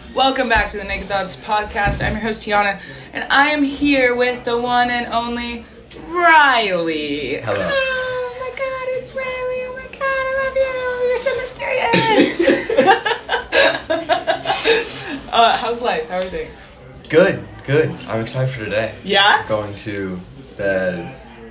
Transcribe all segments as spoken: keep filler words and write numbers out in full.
Welcome back to the Naked Thoughts podcast. I'm your host, Tiana, and I am here with the one and only Riley. Hello. Oh my god, it's Riley. Oh my god, I love you. You're so mysterious. uh, how's life? How are things? Good, good. I'm excited for today. Yeah? Going to the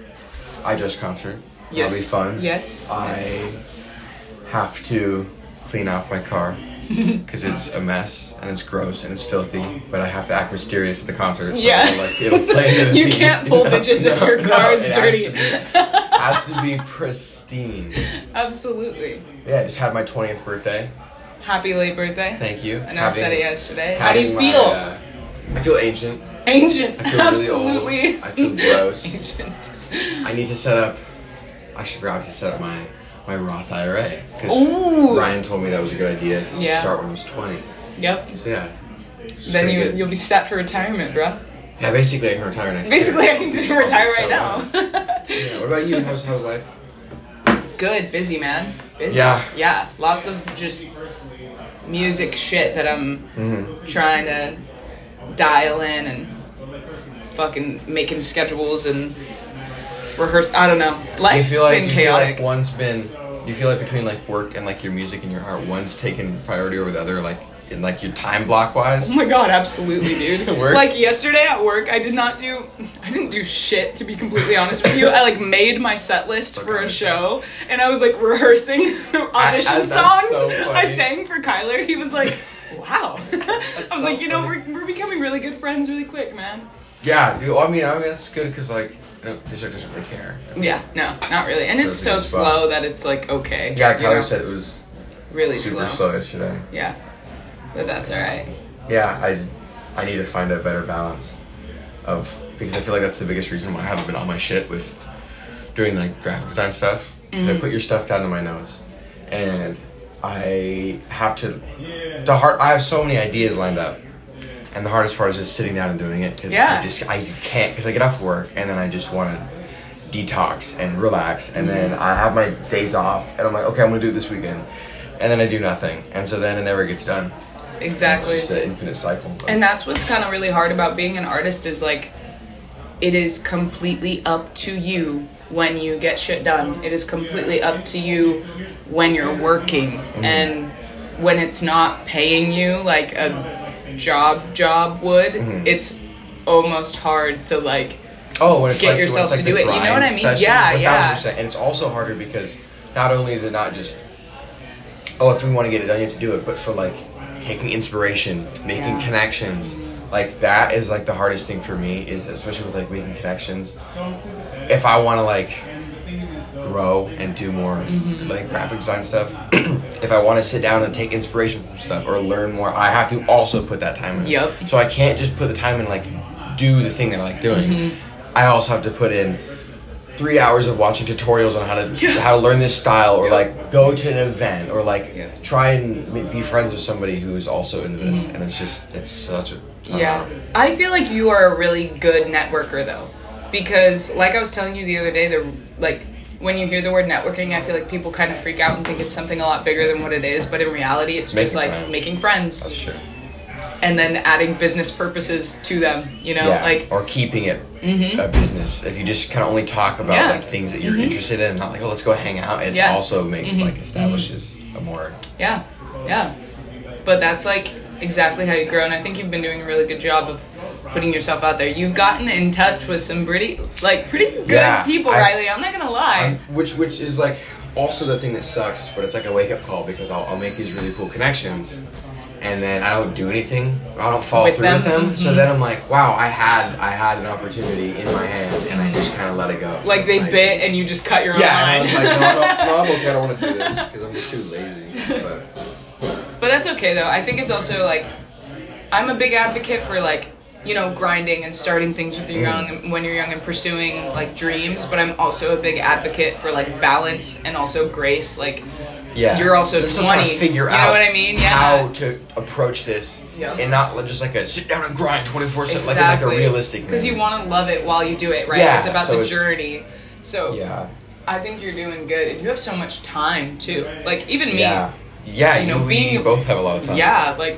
I Just concert. Yes. That'll be fun. Yes. I yes. have to clean off my car because it's a mess and it's gross and it's filthy, but I have to act mysterious at the concert. So yeah. I'll, like, it'll play you can't pull bitches no, if your car no, is it dirty. Has to, be, has to be pristine. Absolutely. Yeah, I just had my twentieth birthday. Happy late birthday. Thank you. I know I said it yesterday. How do you my, feel? Uh, I feel ancient. Ancient. I feel Absolutely. really old. I feel gross. Ancient. I need to set up. I actually forgot to set up my, my Roth I R A because Ryan told me that was a good idea to yeah. start when I was twenty. Yep. So yeah. Then you you'll be set for retirement, bro. Yeah, basically I can retire next basically, year. Basically, I can retire right so, now. Yeah. What about you? How's how's life? Good, busy man. Busy. Yeah. Yeah. Lots of just music shit that I'm mm-hmm. trying to dial in and fucking making schedules and rehearse. I don't know. Life's you feel like, been you chaotic. Feel like one's been. You feel like between like work and like your music and your art, one's taken priority over the other, like in like your time block wise. Oh my god, absolutely, dude. Work? Like yesterday at work, I did not do. I didn't do shit, to be completely honest with you. I like made my set list for a show, and I was like rehearsing audition I, I, songs. So I sang for Kyler. He was like, "Wow." I was so like, you know, funny. we're we're becoming really good friends really quick, man. Yeah, dude. Well, I mean, I mean that's good because like. District doesn't really care. Yeah, no, not really. And it's so slow that it's like okay. Yeah, Kyler said it was really super slow. slow yesterday. Yeah, but that's all right. Yeah, I I need to find a better balance of because I feel like that's the biggest reason why I haven't been on my shit with doing like graphic design stuff. Mm-hmm. I put your stuff down to my notes, and I have to. The hard. I have so many ideas lined up. And the hardest part is just sitting down and doing it because yeah. I just I can't because I get off work and then I just want to detox and relax and then I have my days off and I'm like okay I'm gonna do it this weekend and then I do nothing and so then it never gets done. Exactly. It's just an infinite cycle. But. And that's what's kind of really hard about being an artist is like it is completely up to you when you get shit done. It is completely up to you when you're working mm-hmm. and when it's not paying you like a job job would mm-hmm. it's almost hard to like oh when it's get like, yourself when it's to like do it you know what I mean session, yeah one thousand yeah percent. And it's also harder because not only is it not just oh if we want to get it done you have to do it but for like taking inspiration making yeah. connections like that is like the hardest thing for me is especially with like making connections if I want to like grow and do more mm-hmm. like graphic design stuff if I want to sit down and take inspiration from stuff or learn more I have to also put that time in yep so I can't just put the time in like do the thing that I like doing mm-hmm. I also have to put in three hours of watching tutorials on how to yeah. how to learn this style or like go to an event or like yeah. try and be friends with somebody who's also into this mm-hmm. and it's just it's such a I yeah know. I feel like you are a really good networker though because like I was telling you the other day the like when you hear the word networking, I feel like people kind of freak out and think it's something a lot bigger than what it is. But in reality, it's making just like friends. making friends. That's true. And then adding business purposes to them, you know? Yeah, like or keeping it mm-hmm. a business. If you just kind of only talk about yeah. like things that you're mm-hmm. interested in, not like, oh, let's go hang out. It yeah. also makes mm-hmm. like establishes mm-hmm. a more... Yeah, yeah. But that's like exactly how you grow. And I think you've been doing a really good job of putting yourself out there. You've gotten in touch with some pretty, like, pretty good yeah, people, I, Riley. I'm not gonna lie. I'm, which which is like also the thing that sucks, but it's like a wake up call because I'll, I'll make these really cool connections, and then I don't do anything. I don't follow with through them? with them. Mm-hmm. So then I'm like, wow, I had I had an opportunity in my hand, and I just kind of let it go. Like they like, bit, and you just cut your yeah, own line. Yeah, I was like, no, no, no, I'm okay. I don't want to do this because I'm just too lazy. But but that's okay though. I think it's also like I'm a big advocate for like. You know, grinding and starting things with your mm. young when you're young and pursuing like dreams, but I'm also a big advocate for like balance and also grace. Like, yeah, you're also so twenty. Trying to figure you out know what I mean? Yeah. How to approach this, yeah. and not just like a sit down and grind twenty-four seven, exactly. like, like a realistic. Because you want to love it while you do it, right? Yeah, it's about so the it's, journey. So yeah, I think you're doing good, and you have so much time too. Like even me. Yeah, yeah. You know, you, being we both have a lot of time. Yeah, like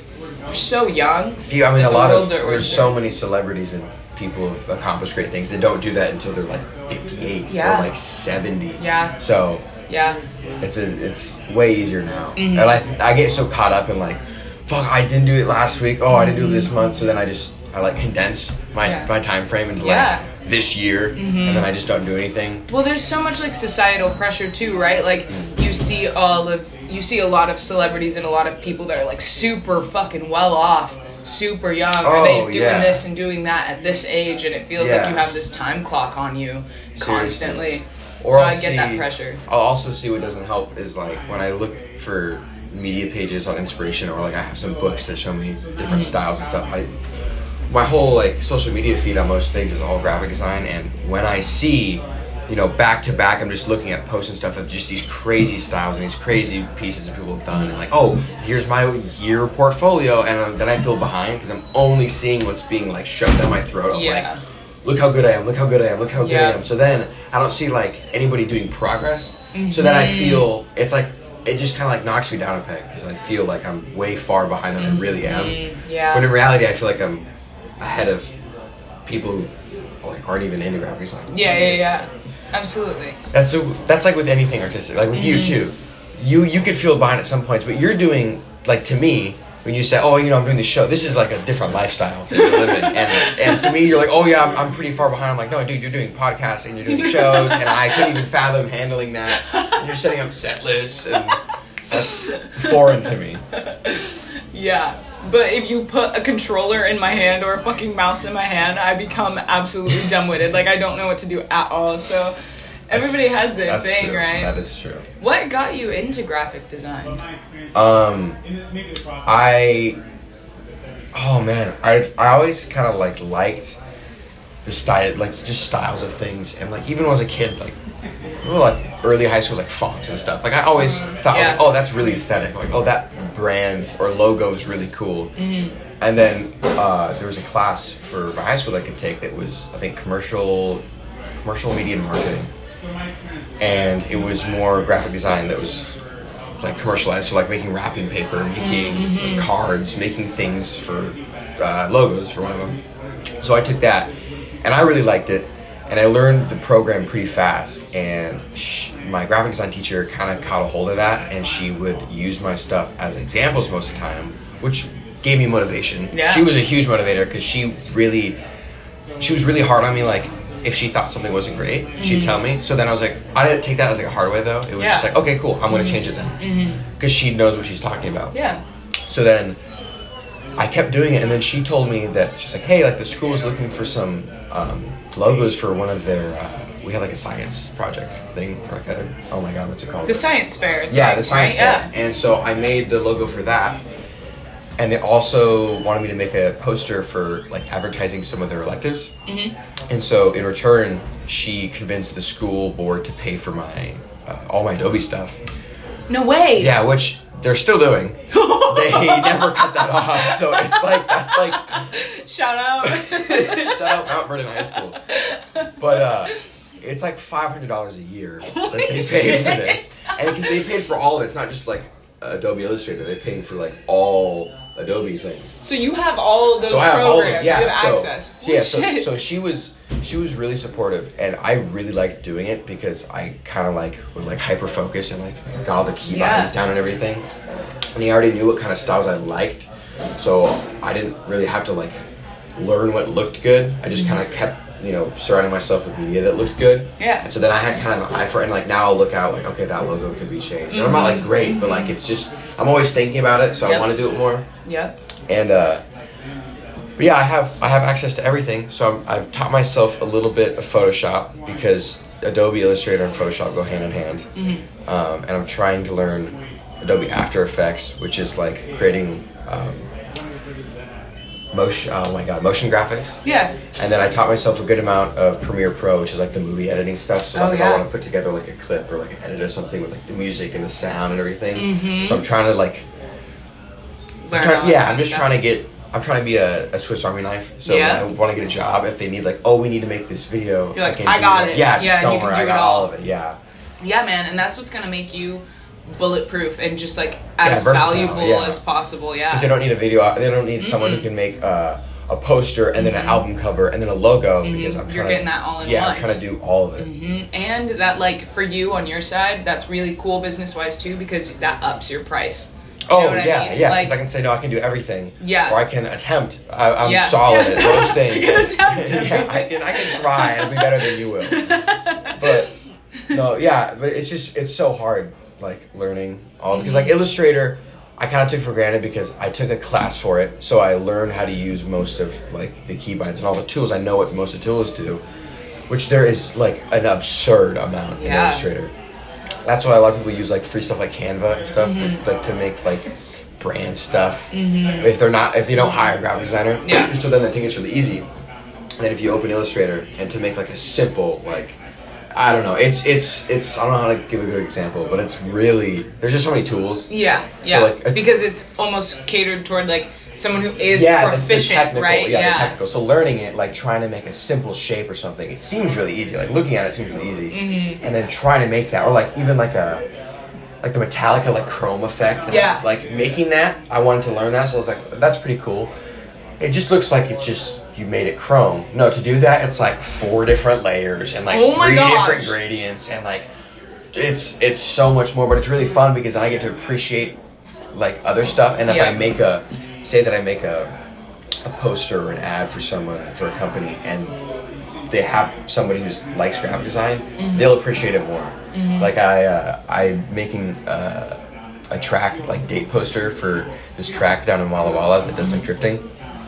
we're so young. Yeah, I mean, that a the lot of world's our there's oyster. so many celebrities and people have accomplished great things that don't do that until they're like fifty-eight Yeah. or like seventy. Yeah. So Yeah. it's a it's way easier now, Mm-hmm. and I I get so caught up in like, fuck, I didn't do it last week. Oh, I didn't do it this month. So then I just I like condense my Yeah. my time frame into Yeah. like this year, and then I just don't do anything. Well, there's so much like societal pressure too, right? Like you see all of you see a lot of celebrities and a lot of people that are like super fucking well off, super young, Oh, are they doing yeah. this and doing that at this age, and it feels like Yeah. you have this time clock on you constantly. Or so I'll I get that see- pressure. I'll also see what doesn't help is like when I look for media pages on inspiration, or like I have some books that show me different styles and stuff. I my whole like social media feed on most things is all graphic design, and when I see, you know, back to back, I'm just looking at posts and stuff of just these crazy styles and these crazy pieces that people have done, and like, oh, here's my year portfolio, and um, then I feel behind because I'm only seeing what's being like shoved down my throat. Of Yeah. like, look how good I am, look how good I am, look how good Yeah. I am. So then I don't see like anybody doing progress. So then I feel it's like it just kind of like knocks me down a peg because I feel like I'm way far behind than I really am. Mm, yeah. When in reality, I feel like I'm ahead of people who like aren't even into graphic design. Yeah, yeah, It's- yeah. Absolutely. That's so. That's like with anything artistic. Like with you too. You you could feel behind at some points, but you're doing like to me. When you say, oh, you know, I'm doing this show, this is like a different lifestyle that you're living. And, and to me, you're like, oh, yeah, I'm, I'm pretty far behind. I'm like, no, dude, you're doing podcasts and you're doing shows, and I couldn't even fathom handling that. And you're setting up set lists, and that's foreign to me. Yeah. But if you put a controller in my hand or a fucking mouse in my hand, I become absolutely dumbwitted. Like, I don't know what to do at all. So everybody has their That's thing, true. right? That is true. What got you into graphic design? Um, I, oh man, I I always kind of like liked the style, like just styles of things, and like even when I was a kid, like, remember, like early high school, like fonts and stuff. Like I always thought, I was Yeah. like, oh, that's really aesthetic. Like, oh, that brand or logo is really cool. Mm-hmm. And then uh, there was a class for my high school that I could take that was, I think, commercial, commercial media and marketing, and it was more graphic design that was like commercialized, so like making wrapping paper, making Mm-hmm. cards, making things for uh, logos for one of them. So I took that, and I really liked it, and I learned the program pretty fast. And sh my graphic design teacher kind of caught a hold of that, and she would use my stuff as examples most of the time, which gave me motivation. Yeah. She was a huge motivator because she really, she was really hard on me. Like, if she thought something wasn't great, she'd tell me. So then I was like, I didn't take that as like a hard way though. It was Yeah. just like, okay, cool, I'm gonna change it then, because she knows what she's talking about. Yeah. So then I kept doing it, and then she told me that she's like, hey, like the school is looking for some um, logos for one of their. Uh, we had like a science project thing, or like a oh my god, what's it called? The science fair. Yeah, thing, the science right? fair. Yeah. And so I made the logo for that. And they also wanted me to make a poster for like advertising some of their electives. Mm-hmm. And so in return, she convinced the school board to pay for my uh, all my Adobe stuff. No way. Yeah, which they're still doing. They never cut that off. So it's like that's like Shout out. shout out Mount Vernon High School. But uh it's like five hundred dollars a year that they pay shit. for this. And because they paid for all of it, it's not just like Adobe Illustrator, they paid for like all Adobe things. So you have all of those So I have programs. all of it, yeah. You have so, access. so yeah, Holy so, shit. so she was she was really supportive, and I really liked doing it because I kind of like would like hyper focus and like got all the key Yeah. bindings down and everything. And he already knew what kind of styles I liked, so I didn't really have to like learn what looked good. I just kind of kept, you know, surrounding myself with media that looked good. Yeah. And so then I had kind of an eye for it, and like now I'll look out like, okay, that logo could be changed. And I'm not like great, but like it's just I'm always thinking about it, so Yep. I want to do it more. Yep. And uh, but yeah, I have I have access to everything. So I'm, I've taught myself a little bit of Photoshop because Adobe Illustrator and Photoshop go hand in hand. Mm-hmm. Um, and I'm trying to learn Adobe After Effects, which is like creating um, motion. Oh my god, motion graphics. Yeah. And then I taught myself a good amount of Premiere Pro, which is like the movie editing stuff. So like Oh, if yeah. I want to put together like a clip or like an edit or something with like the music and the sound and everything. Mm-hmm. So I'm trying to like. Learn Try- all yeah, that I'm just stuff. trying to get. I'm trying to be a, a Swiss Army knife. So Yeah. when I want to get a job, if they need like, oh, we need to make this video. You're like, can I do got that. it. Yeah, Yeah, don't you can worry, do I it got all. all of it. Yeah. Yeah, man, and that's what's gonna make you bulletproof and just like as Yeah, versatile, valuable yeah. as possible. Yeah. Because they don't need a video. They don't need someone who can make uh, a poster and then an album cover and then a logo. Because I'm Mm-hmm. You're trying getting to, that all in yeah, one. I'm trying to do all of it. Mhm. And that, like, for you on your side, that's really cool business wise too, because that ups your price. You Oh know what yeah, I mean? yeah. Like, Because I can say no, I can do everything. Yeah. Or I can attempt. I, I'm Yeah. solid at those things. You can attempt yeah, I can. I can try. It'll be better than you will. But no, yeah. But it's just it's so hard, like learning all because like Illustrator, I kind of took for granted because I took a class for it, so I learned how to use most of like the keybinds and all the tools. I know what most of the tools do, which there is like an absurd amount in Yeah. Illustrator. That's why a lot of people use like free stuff like Canva and stuff, Mm-hmm. like to make like brand stuff. Mm-hmm. If they're not, if they don't hire a graphic designer, Yeah. so then they think it's really easy. And then if you open Illustrator and to make like a simple like, I don't know, it's it's it's I don't know how to give a good example, but it's really there's just so many tools. Yeah, yeah. like, a- because it's almost catered toward like someone who is Yeah, the- the proficient, technical, right? Yeah, the technical. So learning it, like trying to make a simple shape or something, it seems really easy. Like looking at it seems really easy, Mm-hmm. and then trying to make that, or like even like a like the Metallica like chrome effect. and, Yeah. Like making that, I wanted to learn that, so I was like, that's pretty cool. It just looks like it's just you made it chrome. No, to do that, it's like four different layers and like Oh my three gosh. different gradients and like it's it's so much more. But it's really fun because then I get to appreciate like other stuff. And if Yeah. I make a say that I make a a poster or an ad for someone for a company and they have somebody who likes graphic design, Mm-hmm. they'll appreciate it more. Like I uh, I'm making uh, a track like date poster for this track down in Walla Walla that does like drifting,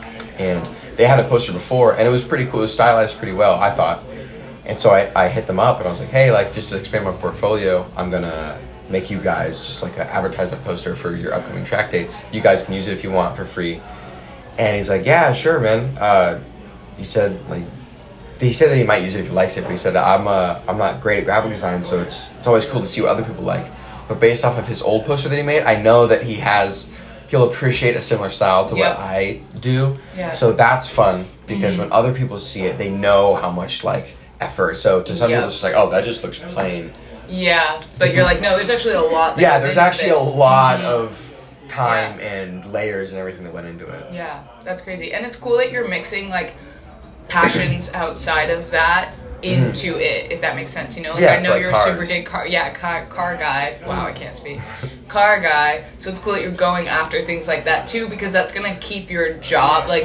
and they had a poster before and it was pretty cool. It was stylized pretty well, I thought. And so I, I hit them up and I was like, hey, like just to expand my portfolio, I'm gonna make you guys just like an advertisement poster for your upcoming track dates. You guys can use it if you want for free. And he's like, yeah, sure, man. Uh, he said like he said that he might use it if he likes it, but he said I'm uh, I'm not great at graphic design, so it's it's always cool to see what other people like. But based off of his old poster that he made, I know that he has he'll appreciate a similar style to Yep. what I do. Yeah. So that's fun because Mm-hmm. when other people see it, they know how much like effort. So to some Yep. people, it's just like, oh, that just looks plain. Yeah, but you're like, no, there's actually a lot. That Yeah, goes there's into actually this. a lot Mhm. of time and layers and everything that went into it. Yeah, that's crazy. And it's cool that you're mixing like passions outside of that into it, if that makes sense. You know, like Mm-hmm. Yeah, I it's know like you're cars. a super big car, yeah, car, car guy. Wow, I can't speak. Car guy. So it's cool that you're going after things like that too, because that's gonna keep your job like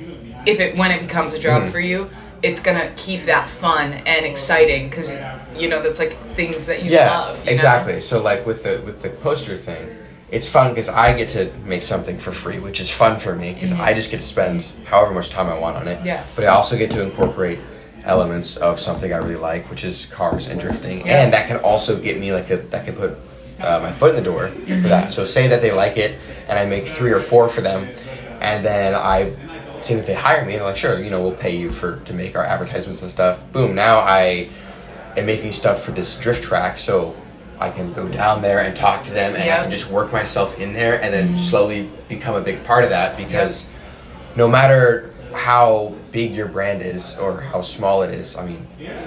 if it when it becomes a job Mhm. for you, it's gonna keep that fun and exciting because you know that's like things that you Yeah, love. You know? exactly. So like with the with the poster thing, it's fun because I get to make something for free, which is fun for me because I just get to spend however much time I want on it. Mm-hmm. Yeah. But I also get to incorporate elements of something I really like, which is cars and drifting, Yeah. and that can also get me like a that can put uh, my foot in the door Mm-hmm. for that. So say that they like it, and I make three or four for them, and then I see that they hire me, and they're like, sure, you know, we'll pay you for to make our advertisements and stuff. Boom, now I am making stuff for this drift track, so I can go down there and talk to them, and Yeah. I can just work myself in there, and then slowly become a big part of that. Because no matter how big your brand is or how small it is, I mean,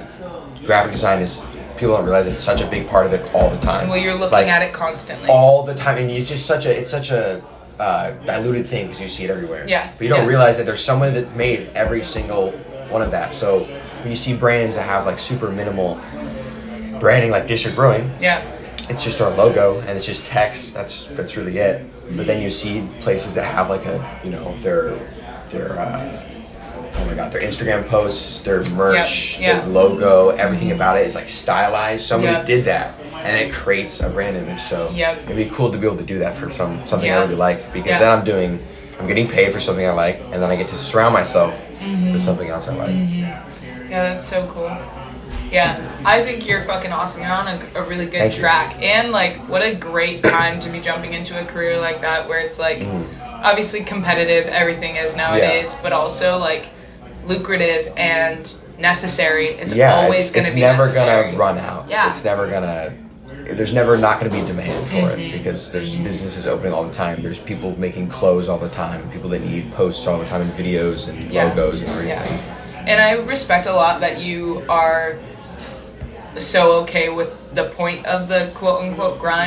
graphic design is people don't realize it's such a big part of it all the time. Well, you're looking Like, at it constantly. all the time, and it's just such a it's such a uh, diluted thing because you see it everywhere. Yeah, but you don't yeah. realize that there's someone that made every single one of that. So when you see brands that have like super minimal branding, like District Brewing, yeah. it's just our logo and it's just text. That's that's really it. But then you see places that have like a you know their their uh, oh my god their Instagram posts, their merch, Yep, yeah. their logo, everything about it is like stylized. Somebody Yep. did that, and it creates a brand image. So Yep. it'd be cool to be able to do that for some something Yeah. I really like because Yeah. then I'm doing I'm getting paid for something I like, and then I get to surround myself Mm-hmm. with something else I like. Yeah, that's so cool. Yeah, I think you're fucking awesome. You're on a, a really good Thank you. track. And, like, what a great time to be jumping into a career like that where it's, like, Mm. obviously competitive, everything is nowadays, but also, like, lucrative and necessary. It's Yeah, always it's, going to it's be never necessary. gonna run out. Yeah. It's never gonna. There's never not gonna be demand for Mm-hmm. it because there's businesses opening all the time. There's people making clothes all the time. People that need posts all the time and videos and Yeah. logos and everything. Yeah. And I respect a lot that you are so okay with the point of the quote unquote grind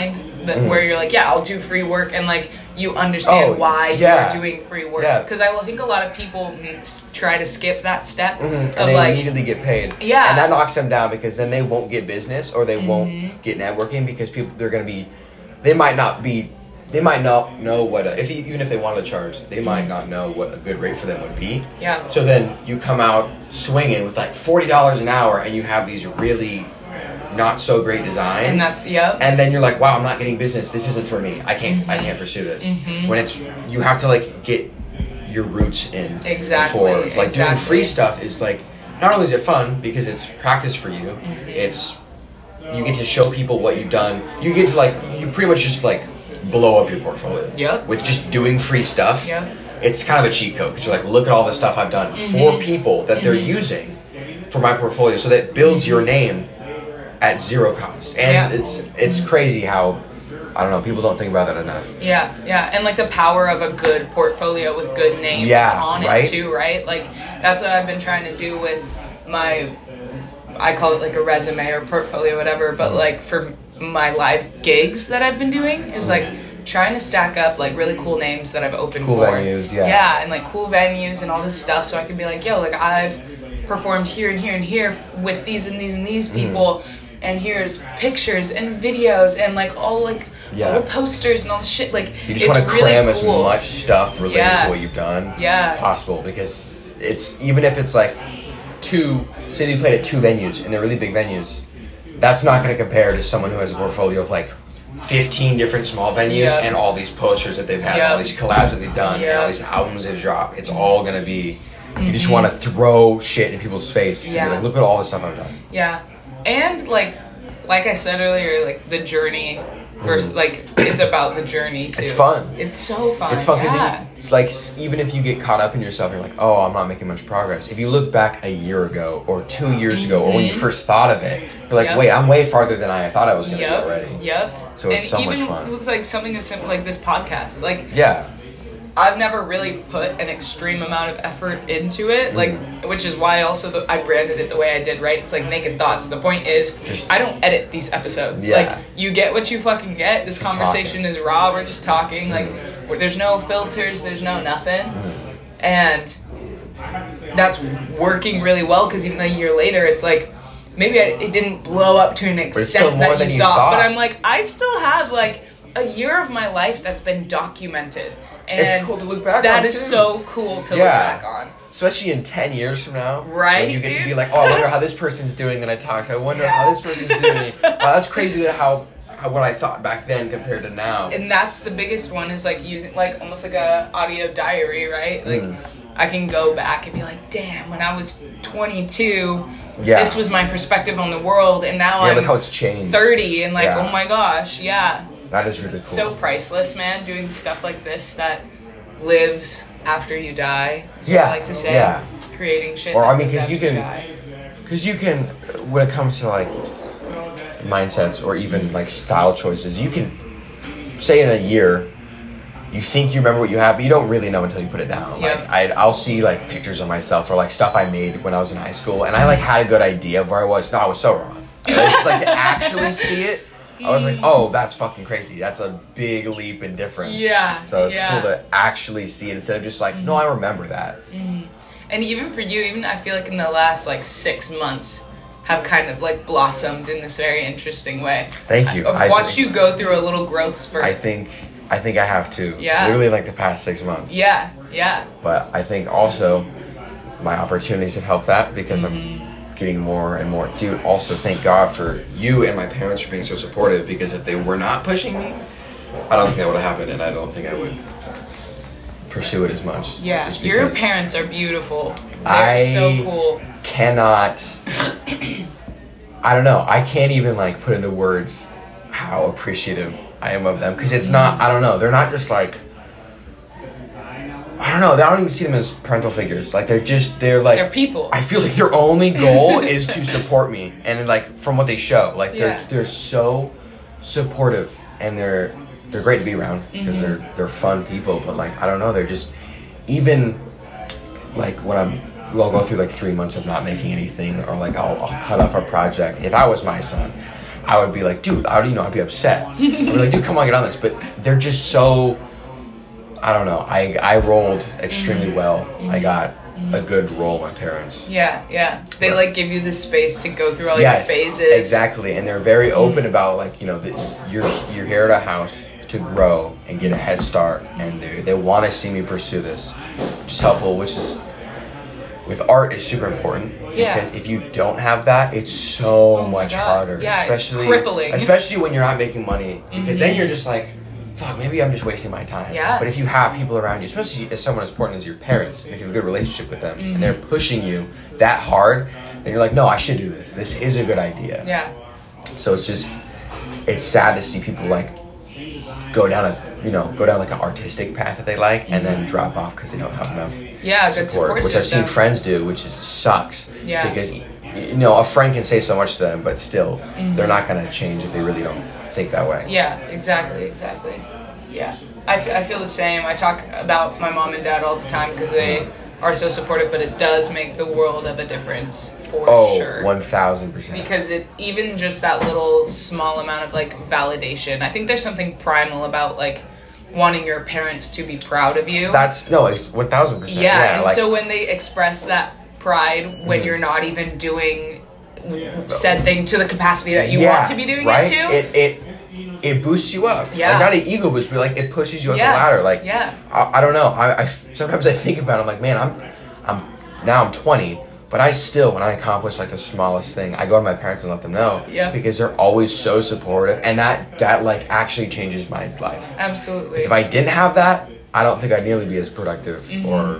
that, Mm. where you're like, yeah, I'll do free work, and like you understand Oh, why yeah. you're doing free work. Yeah. Because I think a lot of people mm, s- try to skip that step Mm-hmm. And of they like, immediately get paid. Yeah. And that knocks them down because then they won't get business or they Mm-hmm. won't get networking because people they're gonna be, they might not be, they might not know what a, if you, even if they wanted to charge, they might not know what a good rate for them would be. yeah, So then you come out swinging with like forty dollars an hour and you have these really not so great designs. and that's yep. And then you're like, wow, I'm not getting business. This isn't for me. I can't. I can't pursue this. Mhm. When it's you have to like get your roots in. Exactly, For like doing exactly. free stuff is like not only is it fun because it's practice for you. Mm-hmm. It's you get to show people what you've done. You get to like you pretty much just like blow up your portfolio. Yep. With just doing free stuff. Yep. It's kind of a cheat code because you're like, look at all the stuff I've done Mm-hmm. for people that they're using for my portfolio, so that builds your name at zero cost. And Yeah. it's it's crazy how I don't know, people don't think about that enough. Yeah, yeah, and like the power of a good portfolio with good names Yeah, on right? it too, right? Like that's what I've been trying to do with my, I call it like a resume or portfolio, whatever. But Mm-hmm. like for my live gigs that I've been doing is like trying to stack up like really cool names that I've opened Cool for. venues, yeah. Yeah, and like cool venues and all this stuff, so I can be like, yo, like I've performed here and here and here with these and these and these Mm-hmm. people. And here's pictures and videos and like all like Yeah. all the posters and all the shit. Like You just it's want to really cram as cool. much stuff related Yeah. to what you've done Yeah. possible, because it's even if it's like two, say you played at two venues and they're really big venues, that's not going to compare to someone who has a portfolio of like fifteen different small venues Yeah. and all these posters that they've had, Yeah. all these collabs that they've done, and Yeah. all these albums they've dropped. It's all going to be, you just want to throw shit in people's face. To Yeah. be like, look at all the stuff I've done. Yeah, and like like I said earlier, like the journey versus like it's about the journey too. It's fun. It's so fun. It's fun because Yeah. it's like s- even if you get caught up in yourself, you're like, oh, I'm not making much progress. If you look back a year ago or two years ago, or when you first thought of it, you're like, Yep. wait, I'm way farther than I thought I was going to Yep. be already. Yep. So it's so and much even fun. looks like something as simple like this podcast. Like Yeah. I've never really put an extreme amount of effort into it, like, Mm-hmm. which is why also the, I branded it the way I did, right? It's like Naked Thoughts. The point is, Just- I don't edit these episodes. Yeah. Like, you get what you fucking get. This Just conversation talking. is raw. We're just talking. Like, Mm-hmm. where there's no filters. There's no nothing. And that's working really well because even a year later, it's like, maybe I, it didn't blow up to an it's extent still more that than you you thought, thought. But I'm like, I still have like a year of my life that's been documented. And It's cool to look back That on, is too. so cool to Yeah. look back on. Especially in ten years from now. Right, When you get to dude? be like, oh, I wonder how this person's doing. And I talk, I wonder how this person's doing. Wow, that's crazy that how, how what I thought back then compared to now. And that's the biggest one is like using like almost like a audio diary, right? Like Mm. I can go back and be like, damn, when I was twenty-two, Yeah. this was my perspective on the world, and now Yeah, I'm look how it's changed. thirty, and like, Yeah. oh my gosh, yeah. That is really cool. So priceless, man, doing stuff like this that lives after you die. Is what Yeah, I like to say. yeah. Creating shit. Or, that I mean, lives 'cause you after can- die. Because you can, when it comes to like mindsets or even like style choices, you can say in a year, you think you remember what you have, but you don't really know until you put it down. Yep. Like I, I'll see like pictures of myself or like stuff I made when I was in high school, and I like had a good idea of where I was. No, I was so wrong. It's like to actually see it, I was like, oh, that's fucking crazy. That's a big leap in difference. Yeah, So it's yeah. cool to actually see it instead of just like, no, I remember that. And even for you, even I feel like in the last like six months have kind of like blossomed in this very interesting way. Thank you. I've I watched think- you go through a little growth spurt. I think I think I have to. Yeah. Literally like the past six months. yeah, yeah. But I think also my opportunities have helped that because Mm-hmm. I'm getting more and more. Dude, also thank God for you and my parents for being so supportive, because if they were not pushing me, I don't think that would have happened, and I don't think I would pursue it as much. Yeah, Just your because parents are beautiful. They're I so cool. cannot I don't know. I can't even like put into words how appreciative I am of them, because it's not, I don't know, they're not just like, I don't know, I don't even see them as parental figures. Like they're just, they're like, They're people. I feel like their only goal is to support me, and like from what they show, like they're Yeah. they're so supportive, and they're they're great to be around because Mm-hmm. they're they're fun people. But like I don't know, they're just, even like when I'm we'll go through like three months of not making anything, or like I'll, I'll cut off a project. If I was my son, I would be like, dude, how do you know? I'd be upset. I'd be like, dude, come on, get on this. But they're just so, I don't know. I I rolled extremely Mm-hmm. well. Mm-hmm. I got a good role with my parents. Yeah, yeah. They Right. like give you the space to go through all Yes, your phases. exactly. And they're very open about like, you know, the, you're you're here at a house to grow and get a head start, and they they want to see me pursue this, which is helpful. Which is with art is super important Yeah. because if you don't have that, it's so Oh my much God. harder. Yeah, it's especially crippling. especially when you're not making money, because then Mhm. you're just like, fuck, maybe I'm just wasting my time. Yeah. But if you have people around you, especially as someone as important as your parents, if you have a good relationship with them Mhm. and they're pushing you that hard, then you're like, no, I should do this. This is a good idea. Yeah. So it's just, it's sad to see people like go down a, you know, go down like an artistic path that they like and then drop off because they don't have enough Yeah, good support which system. I've seen friends do, which is sucks. Yeah. Because, you know, a friend can say so much to them, but still, Mhm. they're not going to change if they really don't think that way. Yeah, exactly, exactly. Yeah. I, f- I feel the same. I talk about my mom and dad all the time because they are so supportive, but it does make the world of a difference for Oh, sure. one thousand percent. Because it even just that little small amount of like validation. I think there's something primal about like wanting your parents to be proud of you. That's, no, it's one thousand percent. yeah, Yeah, and like, so when they express that pride when Mhm. you're not even doing said thing to the capacity that you yeah, want to be doing right? it to. It, it, it boosts you up. Yeah. Like, not an ego boost, but like, it pushes you up Yeah. the ladder. Like, Yeah. I, I don't know. I, I sometimes I think about it, I'm like, man, I'm, I'm, now I'm twenty, but I still, when I accomplish like the smallest thing, I go to my parents and let them know. Yeah. Because they're always so supportive, and that, that like actually changes my life. Absolutely. Because if I didn't have that, I don't think I'd nearly be as productive Mhm. or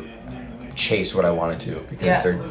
chase what I wanted to, because Yeah. they're,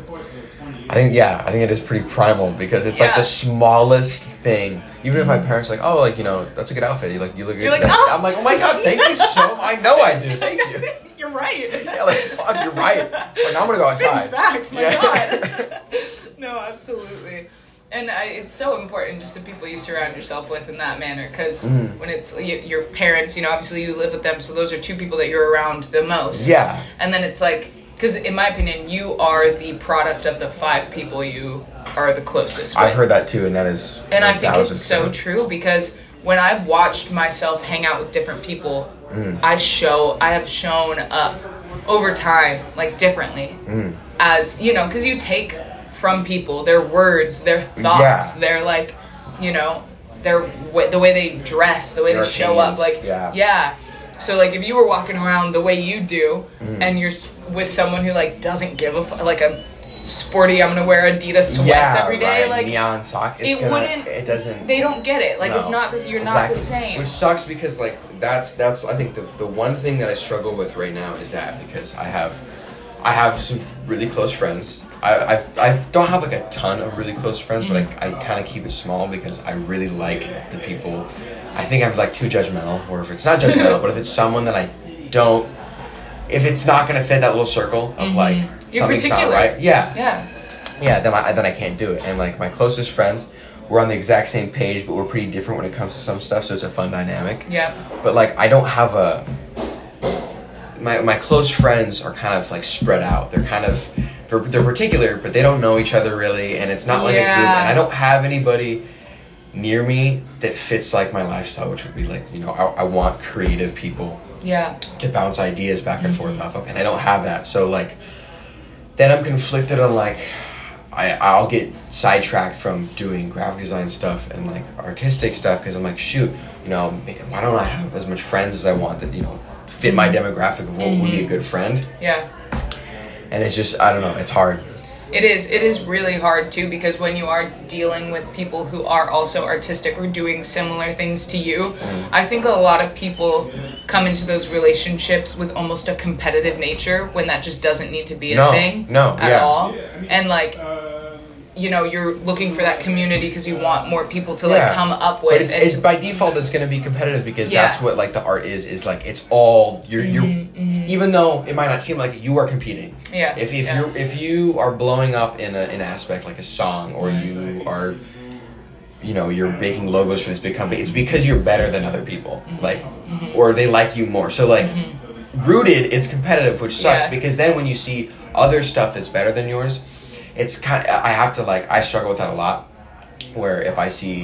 I think, yeah, I think it is pretty primal, because it's like Yeah. the smallest thing. Even if my parents are like, oh, like, you know, that's a good outfit. You like, you look good. You're like, today." "Oh." I'm like, oh my God, thank you so I know I do. Thank you. You're right. Yeah, like, fuck, you're right. Like, now I'm gonna go Spin outside. facts, my Yeah. God. No, absolutely. And I, it's so important just the people you surround yourself with in that manner, because Mm. when it's y- your parents, you know, obviously you live with them, so those are two people that you're around the most. Yeah. And then it's like, because in my opinion, you are the product of the five people you are the closest with. I've heard that too, and that is. And I think it's so one thousand percent. true, because when I've watched myself hang out with different people, Mm. I show I have shown up over time like differently, Mm. as you know, because you take from people their words, their thoughts, Yeah. their like, you know, their w- the way they dress, the way Their they show up, opinions, like yeah. yeah. So like if you were walking around the way you do, Mm. and you're s- with someone who like doesn't give a f- like a sporty, I'm gonna wear Adidas sweats Yeah, every day, right. like neon sock. It's it gonna, wouldn't- It doesn't. they don't get it. Like it's No. not this. You're not the Exactly. same. Which sucks, because like that's that's I think the the one thing that I struggle with right now is that, because I have I have some really close friends. I I, I don't have like a ton of really close friends, but I, I kind of keep it small because I really like the people. I think I'm like too judgmental, or if it's not judgmental, but if it's someone that I don't, if it's not gonna fit that little circle of Mhm. like You're something's not particular. right, yeah, Yeah. yeah, then I then I can't do it. And like my closest friends, we're on the exact same page, but we're pretty different when it comes to some stuff. So it's a fun dynamic. Yeah. But like I don't have a. My my close friends are kind of like spread out. They're kind of they're, they're particular, but they don't know each other really, and it's not like a group. Yeah. And I don't have anybody near me that fits like my lifestyle, which would be like, you know, I, I want creative people Yeah. to bounce ideas back and Mm-hmm. forth off of, and I don't have that. So like, then I'm conflicted on like, I I'll get sidetracked from doing graphic design stuff and like artistic stuff, because I'm like, shoot, you know, why don't I have as much friends as I want that, you know, fit my demographic of what would be a good friend? Yeah. And it's just, I don't know, it's hard. It is. It is really hard too, because when you are dealing with people who are also artistic or doing similar things to you, Mm. I think a lot of people come into those relationships with almost a competitive nature when that just doesn't need to be a No, thing no, at yeah. all. And like, you know, you're looking for that community because you want more people to like Yeah. come up with. But it's, and it's to- by default it's going to be competitive, because Yeah. that's what like the art is is like, it's all you're you're Mhm, mhm. even though it might not seem like it, you are competing. Yeah. If if yeah. you if you are blowing up in a, an aspect like a song, or you are, you know, you're making logos for this big company, it's because you're better than other people, like, or they like you more. So like, rooted, it's competitive, which sucks, Yeah. because then when you see other stuff that's better than yours, it's kind of, I have to like I struggle with that a lot, where if I see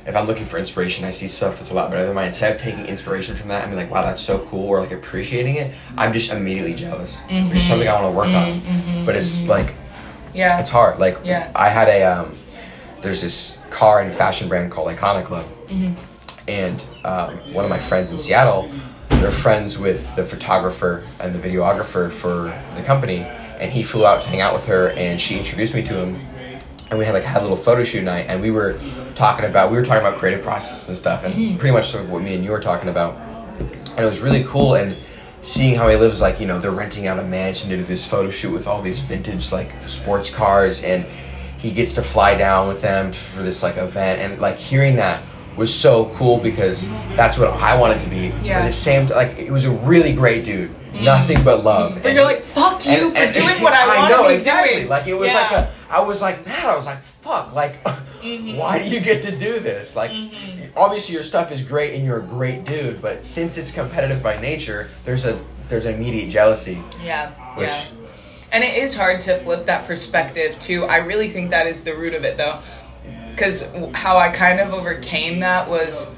if I'm looking for inspiration, I see stuff that's a lot better than mine. Instead of taking inspiration from that and be like, wow, that's so cool, or like appreciating it, I'm just immediately jealous. Mm-hmm. Which is something I want to work Mm-hmm. on. But it's Mm-hmm. like, yeah, it's hard. Like, yeah. I had a, um, there's this car and fashion brand called Iconic Club. Mm-hmm. And um, one of my friends in Seattle, they're friends with the photographer and the videographer for the company. And he flew out to hang out with her, and she introduced me to him. And we had like had a little photo shoot night, and we were talking about we were talking about creative processes and stuff, and mm-hmm. pretty much sort of what me and you were talking about. And it was really cool, and seeing how he lives, like, you know, they're renting out a mansion to do this photo shoot with all these vintage like sports cars, and he gets to fly down with them for this like event, and like hearing that was so cool because that's what I wanted to be. Yeah. At the same like it was a really great dude. Nothing but love. But and, you're like, fuck you and, for and, doing what I, I want know, to be exactly. doing. Like, it was yeah. like a, I was like, man, I was like, fuck, like, mm-hmm. why do you get to do this? Like, mm-hmm. obviously your stuff is great and you're a great dude, but since it's competitive by nature, there's a, there's an immediate jealousy. Yeah, which, yeah. And it is hard to flip that perspective, too. I really think that is the root of it, though. Because how I kind of overcame that was,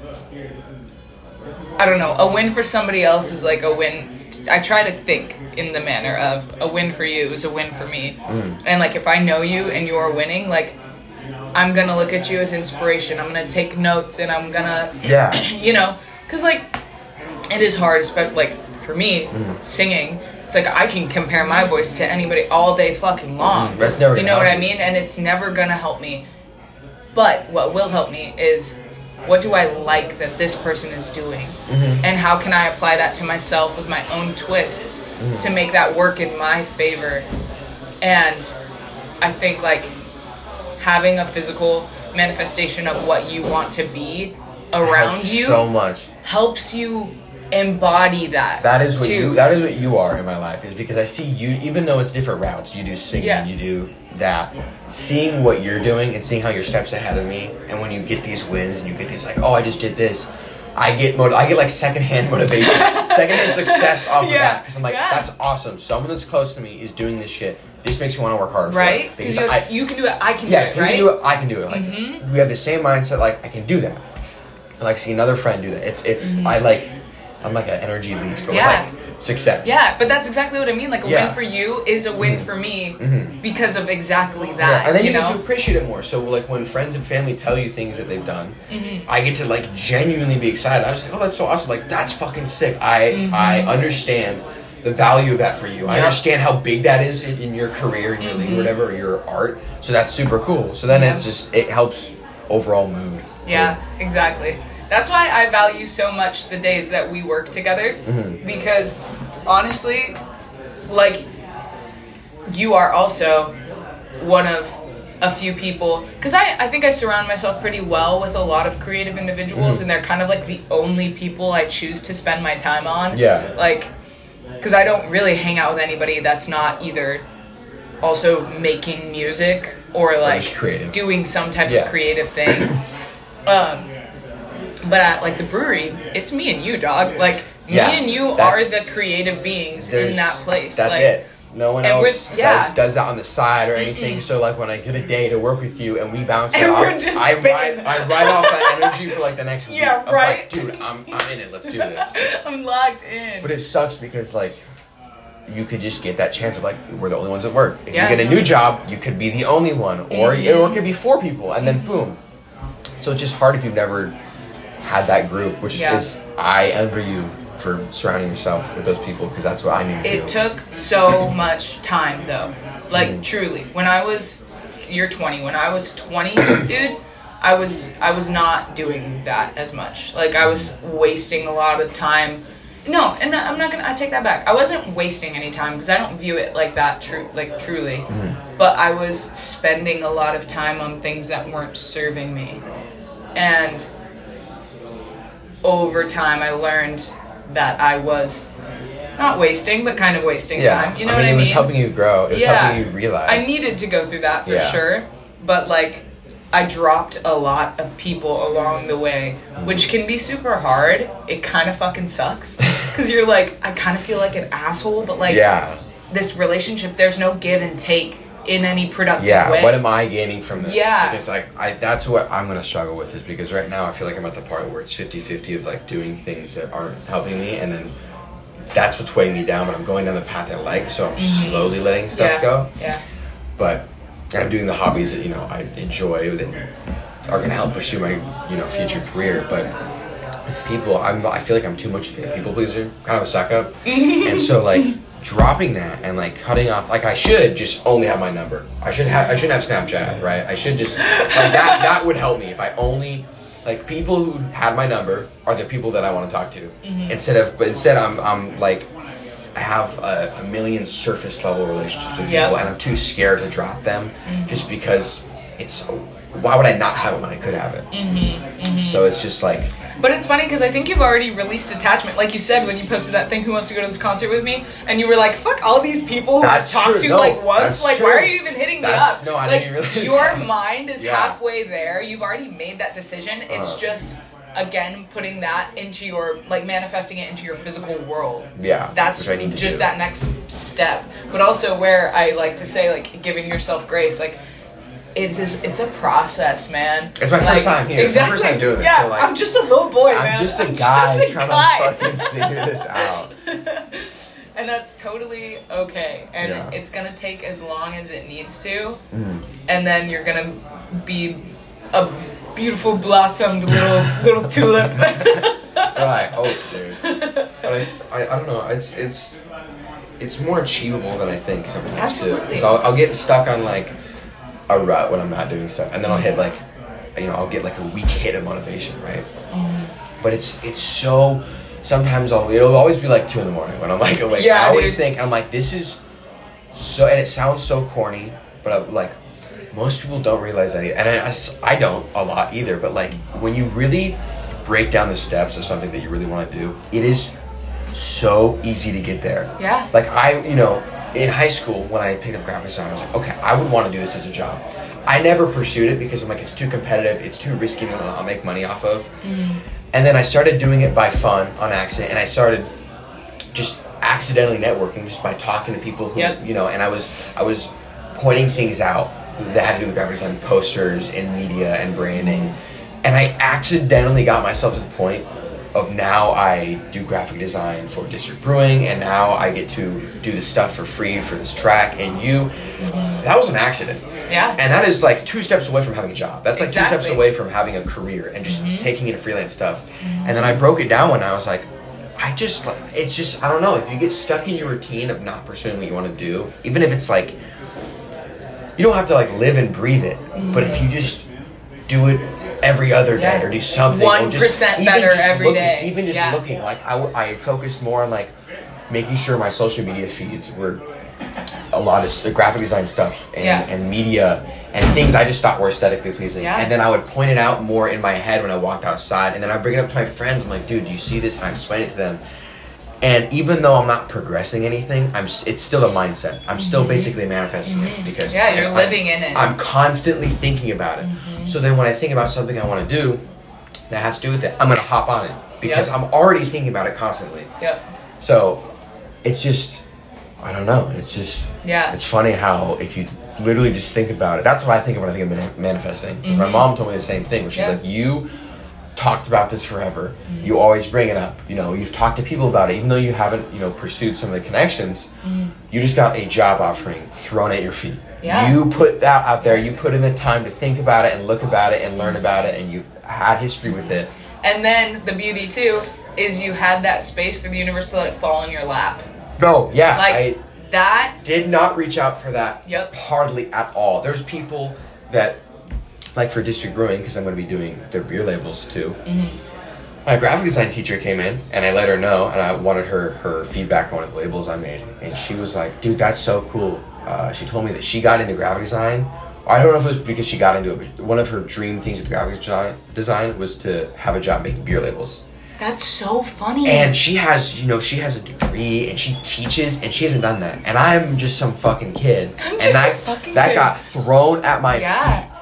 I don't know, a win for somebody else is like a win. I try to think in the manner of a win for you is a win for me. Mm. And like if I know you and you're winning, like I'm going to look at you as inspiration. I'm going to take notes and I'm going to, yeah, you know, because like it is hard, especially like for me, mm. singing. It's like I can compare my voice to anybody all day fucking long. Mm. That's never gonna You know help what you. I mean? And it's never going to help me. But what will help me is what do I like that this person is doing? Mm-hmm. And how can I apply that to myself with my own twists mm-hmm. to make that work in my favor? And I think like having a physical manifestation of what you want to be around you so much helps you embody that. That is what too. you that is what you are in my life, is because I see you, even though it's different routes, you do singing, yeah. you do that, seeing what you're doing and seeing how you're steps ahead of me, and when you get these wins and you get these like, oh, I just did this, I get motiv- I get like secondhand motivation, secondhand success off of yeah. that, because I'm like, yeah. that's awesome. Someone that's close to me is doing this shit. This makes me want to work harder. Right? Because you, I, you can do it. I can yeah, do it. if you right? can do it, I can do it. Like mm-hmm. we have the same mindset. Like I can do that. I like see another friend do that. It's it's mm-hmm. I like. I'm like an energy leech, but yeah. with like success. Yeah, but that's exactly what I mean. Like a yeah. win for you is a win mm-hmm. for me mm-hmm. because of exactly that. Yeah. And then you, you get know? to appreciate it more. So like when friends and family tell you things that they've done, mm-hmm. I get to like genuinely be excited. I'm just like, oh, that's so awesome. Like that's fucking sick. I mm-hmm. I understand the value of that for you. I yep. understand how big that is in, in your career, in your mm-hmm. league, whatever, or your art. So that's super cool. So then yeah. it's just it helps overall mood. Yeah, exactly. That's why I value so much the days that we work together mm-hmm. because honestly, like you are also one of a few people, because I, I think I surround myself pretty well with a lot of creative individuals mm-hmm. and they're kind of like the only people I choose to spend my time on. Yeah. Like, because I don't really hang out with anybody that's not either also making music or like doing some type yeah. of creative thing. um, But at, like, the brewery, it's me and you, dog. Like, yeah, me and you are the creative beings in that place. That's like, it. No one else yeah. does, does that on the side or anything. Mm-mm. So, like, when I get a day to work with you and we bounce it and off, we're just I ride, I ride off that energy for, like, the next week. Yeah, I'm right? like, dude, I'm, I'm in it. Let's do this. I'm locked in. But it sucks because, like, you could just get that chance of, like, we're the only ones at work. If yeah. you get a new job, you could be the only one. Or, mm-hmm. or it could be four people, and then boom. So it's just hard if you've never had that group, which yeah. is, I envy you for surrounding yourself with those people, because that's what I need to it do. It took so much time, though. Like, mm. truly. When I was, you're twenty. When I was twenty, dude, I was I was not doing that as much. Like, I was wasting a lot of time. No, and I'm not gonna, I take that back. I wasn't wasting any time, because I don't view it like that, true, like, truly. Mm. But I was spending a lot of time on things that weren't serving me. And over time, I learned that I was not wasting, but kind of wasting yeah. time. You know I mean, what I mean? It was helping you grow. It was yeah. helping you realize. I needed to go through that for yeah. sure. But, like, I dropped a lot of people along the way, mm. which can be super hard. It kind of fucking sucks. Because you're like, I kind of feel like an asshole, but, like, yeah. this relationship, there's no give and take in any productive yeah, way. what am I gaining from this? Yeah. Because, like, I, that's what I'm going to struggle with, is because right now I feel like I'm at the part where it's fifty-fifty of, like, doing things that aren't helping me, and then that's what's weighing me down, but I'm going down the path I like, so I'm mm-hmm. slowly letting stuff yeah. go. Yeah. But I'm doing the hobbies that, you know, I enjoy that are going to help pursue my, you know, future career. But with people, I'm, I feel like I'm too much of a people pleaser, kind of a suck up. And so, like, dropping that and, like, cutting off, like, I should just only have my number. I should have, I shouldn't have Snapchat, right? I should just, like, that, that would help me if I only, like, people who had my number are the people that I want to talk to. Mm-hmm. Instead of, but instead I'm, I'm like, I have a, a million surface level relationships with yep. people, and I'm too scared to drop them mm-hmm. just because it's, why would I not have it when I could have it? Mm-hmm. Mm-hmm. So it's just like. But it's funny because I think you've already released attachment. Like you said when you posted that thing, who wants to go to this concert with me? And you were like, fuck all these people who I've talked to no, like once. Like, true. why are you even hitting that's, me up? No, I like, didn't realize your that. mind is yeah. halfway there. You've already made that decision. It's uh. just, again, putting that into your, like, manifesting it into your physical world. Yeah. That's which I need to just do. that next step. But also where I like to say, like, giving yourself grace, like, It's just, it's a process, man. It's my like, first time here. Exactly. It's my first time doing this. Yeah, so like, I'm just a little boy, I'm man. just a I'm guy just a trying guy. to fucking figure this out. And that's totally okay. And yeah. it's going to take as long as it needs to. Mm. And then you're going to be a beautiful, blossomed little little tulip. That's what I hope, dude. But I, I, I don't know. It's it's it's more achievable than I think sometimes. Absolutely. Because I'll, I'll get stuck on, like, a rut when I'm not doing stuff, and then I'll hit, like, you know, I'll get, like, a weak hit of motivation, right? Mm-hmm. But it's it's so, sometimes I'll, it'll always be like two in the morning when I'm, like, awake. Yeah, I always dude. think, I'm like, this is so, and it sounds so corny, but I'm like, most people don't realize that, and I, I, I don't a lot either, but, like, when you really break down the steps of something that you really want to do, it is so easy to get there. Yeah. Like, I, you know, in high school, when I picked up graphic design, I was like, okay, I would want to do this as a job. I never pursued it because I'm like, it's too competitive, it's too risky to I'll make money off of. Mm-hmm. And then I started doing it by fun, on accident, and I started just accidentally networking just by talking to people who, yep. you know, and I was, I was pointing things out that had to do with graphic design, posters and media and branding. And I accidentally got myself to the point of now I do graphic design for District Brewing, and now I get to do this stuff for free for this track. And you, mm-hmm. that was an accident. Yeah. And that is like two steps away from having a job. That's like exactly. two steps away from having a career and just mm-hmm. taking in freelance stuff. Mm-hmm. And then I broke it down when I was like, I just, like, it's just, I don't know, if you get stuck in your routine of not pursuing what you want to do, even if it's like, you don't have to like live and breathe it, mm-hmm. but if you just do it every other day yeah. or do something one percent better every looking, day even just yeah. looking like I, I focused more on like making sure my social media feeds were a lot of the graphic design stuff and, yeah. and media and things I just thought were aesthetically pleasing yeah. and then I would point it out more in my head when I walked outside, and then I'd bring it up to my friends. I'm like, dude, do you see this? And I explain it to them. And even though I'm not progressing anything, I'm it's still a mindset. I'm still mm-hmm. basically manifesting mm-hmm. it because yeah, you're I'm, living in it. I'm constantly thinking about it. Mm-hmm. So then when I think about something I want to do that has to do with it, I'm going to hop on it because yep. I'm already thinking about it constantly. Yep. So it's just, I don't know. It's just, yeah. it's funny how if you literally just think about it, that's what I think of when I think of manifesting. Mm-hmm. My mom told me the same thing, which is yeah. like, you talked about this forever. Mm-hmm. You always bring it up. You know, you've talked to people about it, even though you haven't, you know, pursued some of the connections. Mm-hmm. You just got a job offering thrown at your feet. Yeah. You put that out there. You put in the time to think about it and look about it and learn about it, and you've had history with it. And then the beauty too is you had that space for the universe to let it fall in your lap. No, yeah, like I that. Did not reach out for that. Yep. Hardly at all. There's people that, like for District Brewing, because I'm going to be doing their beer labels too. Mm-hmm. My graphic design teacher came in, and I let her know, and I wanted her her feedback on one of the labels I made, and she was like, "Dude, that's so cool." Uh, she told me that she got into graphic design. I don't know if it was because she got into it, but one of her dream things with graphic design was to have a job making beer labels. That's so funny. And she has, you know, she has a degree and she teaches, and she hasn't done that. And I'm just some fucking kid. I'm just and that, a fucking that kid. got thrown at my yeah. feet.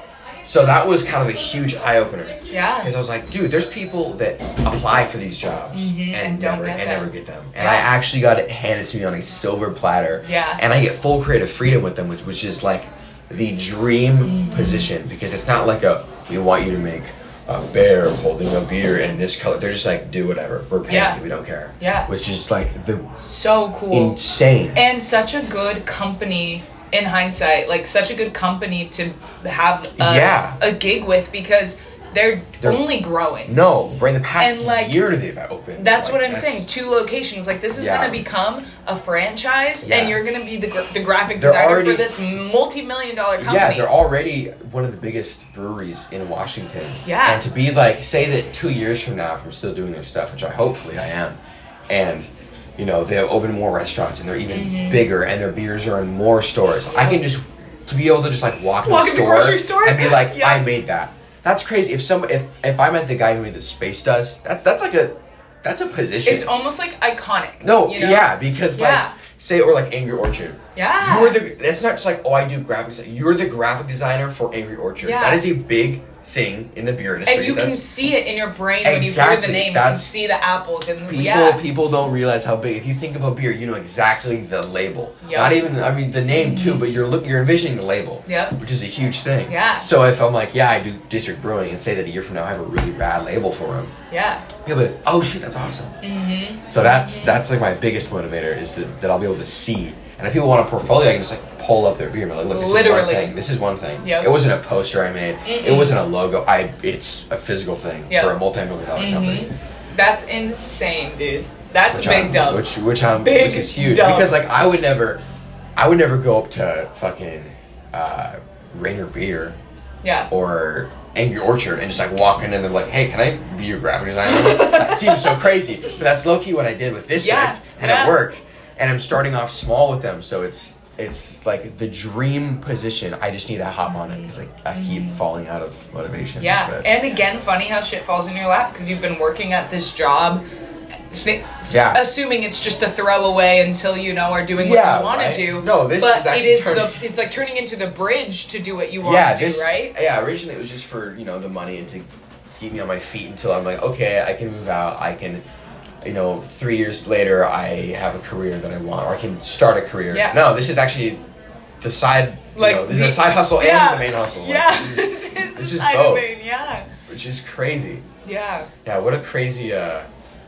So that was kind of a huge eye opener. Yeah. Because I was like, dude, there's people that apply for these jobs mm-hmm. and, and don't never get and them. never get them. And yeah. I actually got it handed to me on a silver platter. Yeah. And I get full creative freedom with them, which was just like the dream mm-hmm. position, because it's not like a we want you to make a bear holding a beer in this color. They're just like, do whatever. We're paying yeah. you. We don't care. Yeah. Which is like the so cool, insane, and such a good company. In hindsight, like such a good company to have a, yeah. a gig with, because they're, they're only growing. No, for in the past and like, year they've opened. That's like, what I'm that's, saying. Two locations. Like this is yeah. going to become a franchise, yeah. and you're going to be the gra- the graphic they're designer already, for this multi-million dollar company. Yeah, they're already one of the biggest breweries in Washington. Yeah. And to be like, say that two years from now, if I'm still doing their stuff, which I hopefully I am, and you know they'll open more restaurants and they're even mm-hmm. bigger, and their beers are in more stores. Yeah. I can just to be able to just like walk, walk in the, the, store the grocery store and be like, yeah. I made that. That's crazy. If some if if I met the guy who made the Space Dust, that's that's like a that's a position. It's almost like iconic. No, you know? yeah, because yeah. like say or like Angry Orchard. Yeah. You're the it's not just like, oh, I do graphic design. You're the graphic designer for Angry Orchard. Yeah. That is a big thing in the beer industry. And you That's, can see it in your brain exactly, when you hear the name. You can that's, see the apples and people yeah. people don't realize how big. If you think of a beer, you know exactly the label. Yep. Not even I mean the name too, but you're look you're envisioning the label. Yeah. Which is a huge thing. Yeah. So if I'm like, yeah, I do District Brewing, and say that a year from now I have a really bad label for them. Yeah. People be like, oh shit, that's awesome. Mm-hmm. So that's mm-hmm. that's like my biggest motivator is that, that I'll be able to see. And if people want a portfolio, I can just like pull up their beer and be like, look, this Literally. is one thing. This is one thing. Yep. It wasn't a poster I made. Mm-mm. It wasn't a logo. I it's a physical thing Yep. for a multi-million dollar mm-hmm. company. That's insane, dude. That's Which a big I'm, dub. Which which I'm Big which is huge dub. because like I would never, I would never go up to fucking uh, Rainier Beer Yeah. or Angry Orchard and just like walk in and they're like, hey, can I be your graphic designer? That seems so crazy, but that's low key what I did with District, Yeah, and yeah. it worked. And I'm starting off small with them, so it's it's like the dream position. I just need to hop on it because like I keep falling out of motivation. Yeah, but, and again, funny how shit falls in your lap because you've been working at this job, th- yeah. assuming it's just a throwaway until you know are doing what Yeah, you want right? to do. No, this but is actually it is turning- the it's like turning into the bridge to do what you want yeah, to do, this, right? Yeah, originally it was just for you know the money and to keep me on my feet until I'm like, okay, I can move out. I can. You know, three years later, I have a career that I want, or I can start a career. Yeah. No, this is actually the side. Like you know, this the- is a side hustle yeah, and the main hustle. Like, Yeah, this is, this is this the is side both. of main, yeah. which is crazy. Yeah. Yeah, what a crazy uh,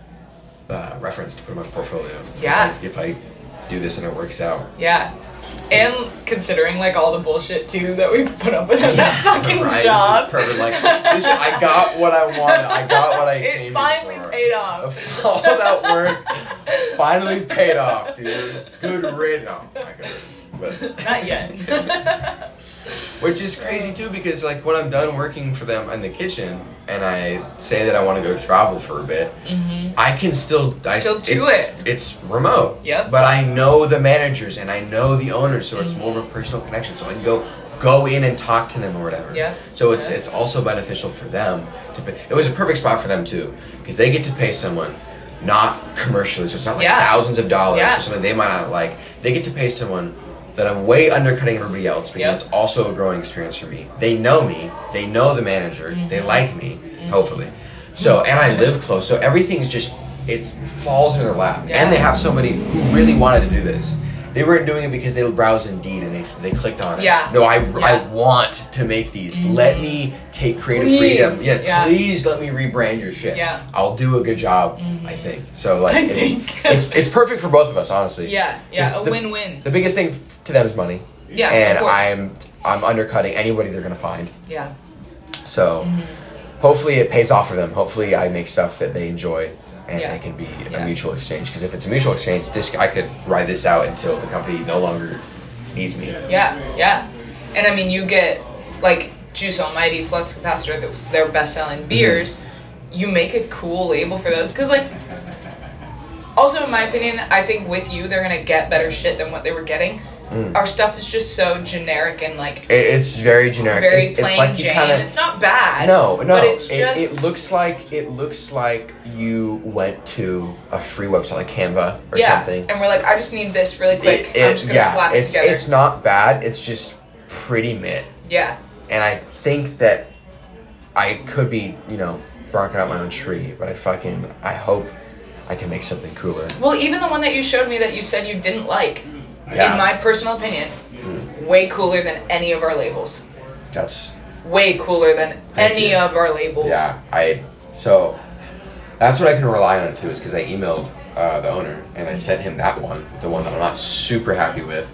uh, reference to put in my portfolio. Yeah. If I, if I do this and it works out. Yeah. And considering like all the bullshit too that we put up with at that fucking right, job. This is perfect. Like, this, I got what I wanted. I got what I It came finally here for. paid off. All that work finally paid off, dude. Good rid. No, not good riddance, but Not yet. which is crazy too because like when I'm done working for them in the kitchen and I say that I want to go travel for a bit, mm-hmm. I can still I, Still do it's, it. It's remote. Yep. But I know the managers and I know the owners, so it's more of a personal connection. So I can go go in and talk to them or whatever. Yeah. So it's Yeah. it's also beneficial for them to pay. It was a perfect spot for them too because they get to pay someone not commercially, so it's not like Yeah. thousands of dollars Yeah. for something they might not like. They get to pay someone that I'm way undercutting everybody else because Yep. it's also a growing experience for me. They know me, they know the manager, Mm-hmm. they like me, hopefully. So, and I live close, so everything's just, it falls in their lap. Yeah. And they have somebody who really wanted to do this. They weren't doing it because they browsed Indeed and they they clicked on it. Yeah. No, I, I Yeah. want to make these. Let me take creative Please. freedom. Yeah, Yeah. please let me rebrand your shit. Yeah. I'll do a good job, I think. So like, I it's, think. it's it's perfect for both of us, honestly. Yeah, yeah, a The- win-win. The biggest thing to them is money. Yeah, and of course. I'm I'm undercutting anybody they're gonna find. Yeah. So hopefully it pays off for them. Hopefully I make stuff that they enjoy and Yeah. it can be Yeah. a mutual exchange. Because if it's a mutual exchange, this I could ride this out until the company no longer needs me. Yeah, yeah. And I mean, you get, like, Juice Almighty, Flux Capacitor, that was their best-selling beers. You make a cool label for those. Because, like, also, in my opinion, I think with you, they're going to get better shit than what they were getting. Mm. Our stuff is just so generic and, like, It, it's very generic. very it's, plain it's like you Jane. kinda, It's not bad. No, no. But it's it, just... it looks like it looks like you went to a free website like Canva or yeah. something. And we're like, I just need this really quick. It- I'm it- just going to yeah, slap it it's, together. It's not bad. It's just pretty mid. yeah. And I think that I could be, you know, barking out my own tree, but I fucking, I hope I can make something cooler. Well, even the one that you showed me that you said you didn't like, Yeah. in my personal opinion, mm. way cooler than any of our labels. That's... Way cooler than Thank any you. of our labels. Yeah, I, so, that's what I can rely on, too, is because I emailed uh, the owner, and I sent him that one, the one that I'm not super happy with,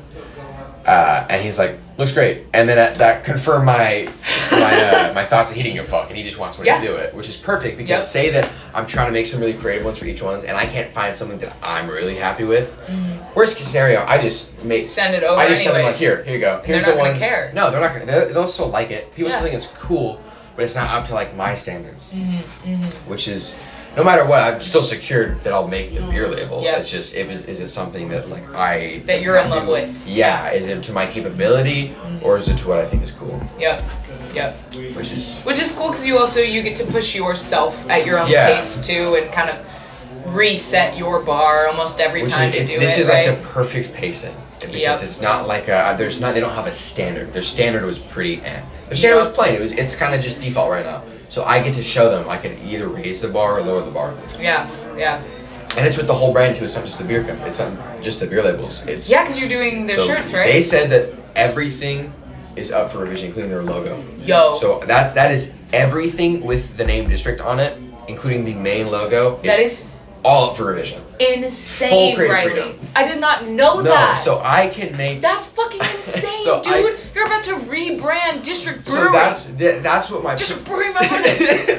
uh, and he's like, looks great, and then that, that confirmed my my uh, my thoughts that he didn't give a fuck, and he just wants me yeah. to do it, which is perfect, because yep. say that I'm trying to make some really creative ones for each ones, and I can't find something that I'm really happy with, mm-hmm. worst case scenario, I just make... Send it over I just anyways. send them like, here, here you go. Here's they're the not one. Gonna care. No, they're not going to. They'll still like it. People yeah. still think it's cool, but it's not up to, like, my standards, mm-hmm. Mm-hmm. which is... No matter what, I'm still secured that I'll make the beer label. Yep. It's just, if is, is it something that like I that you're in love with? Yeah, is it to my capability mm-hmm. or is it to what I think is cool? Yep, yep. Which is which is cool because you also you get to push yourself at your own yeah. pace too, and kind of reset your bar almost every which time is, you it's, do this it. is right? like the perfect pacing because yep. it's not like a, there's not they don't have a standard. Their standard was pretty eh. Their standard yep. was plain. It was it's kind of just default right now. So I get to show them I can either raise the bar or lower the bar. Yeah, yeah. And it's with the whole brand too. It's not just the beer company. It's not just the beer labels. It's yeah, because you're doing their the, shirts, right? They said that everything is up for revision, including their logo. Yo. So that's that is everything with the name District on it, including the main logo. That is all up for revision. Insane, Full creative Riley. freedom. I did not know No, that. so I can make. That's fucking insane, so dude. I, You're about to rebrand District Brewery. So that's th- that's what my District Brewery, my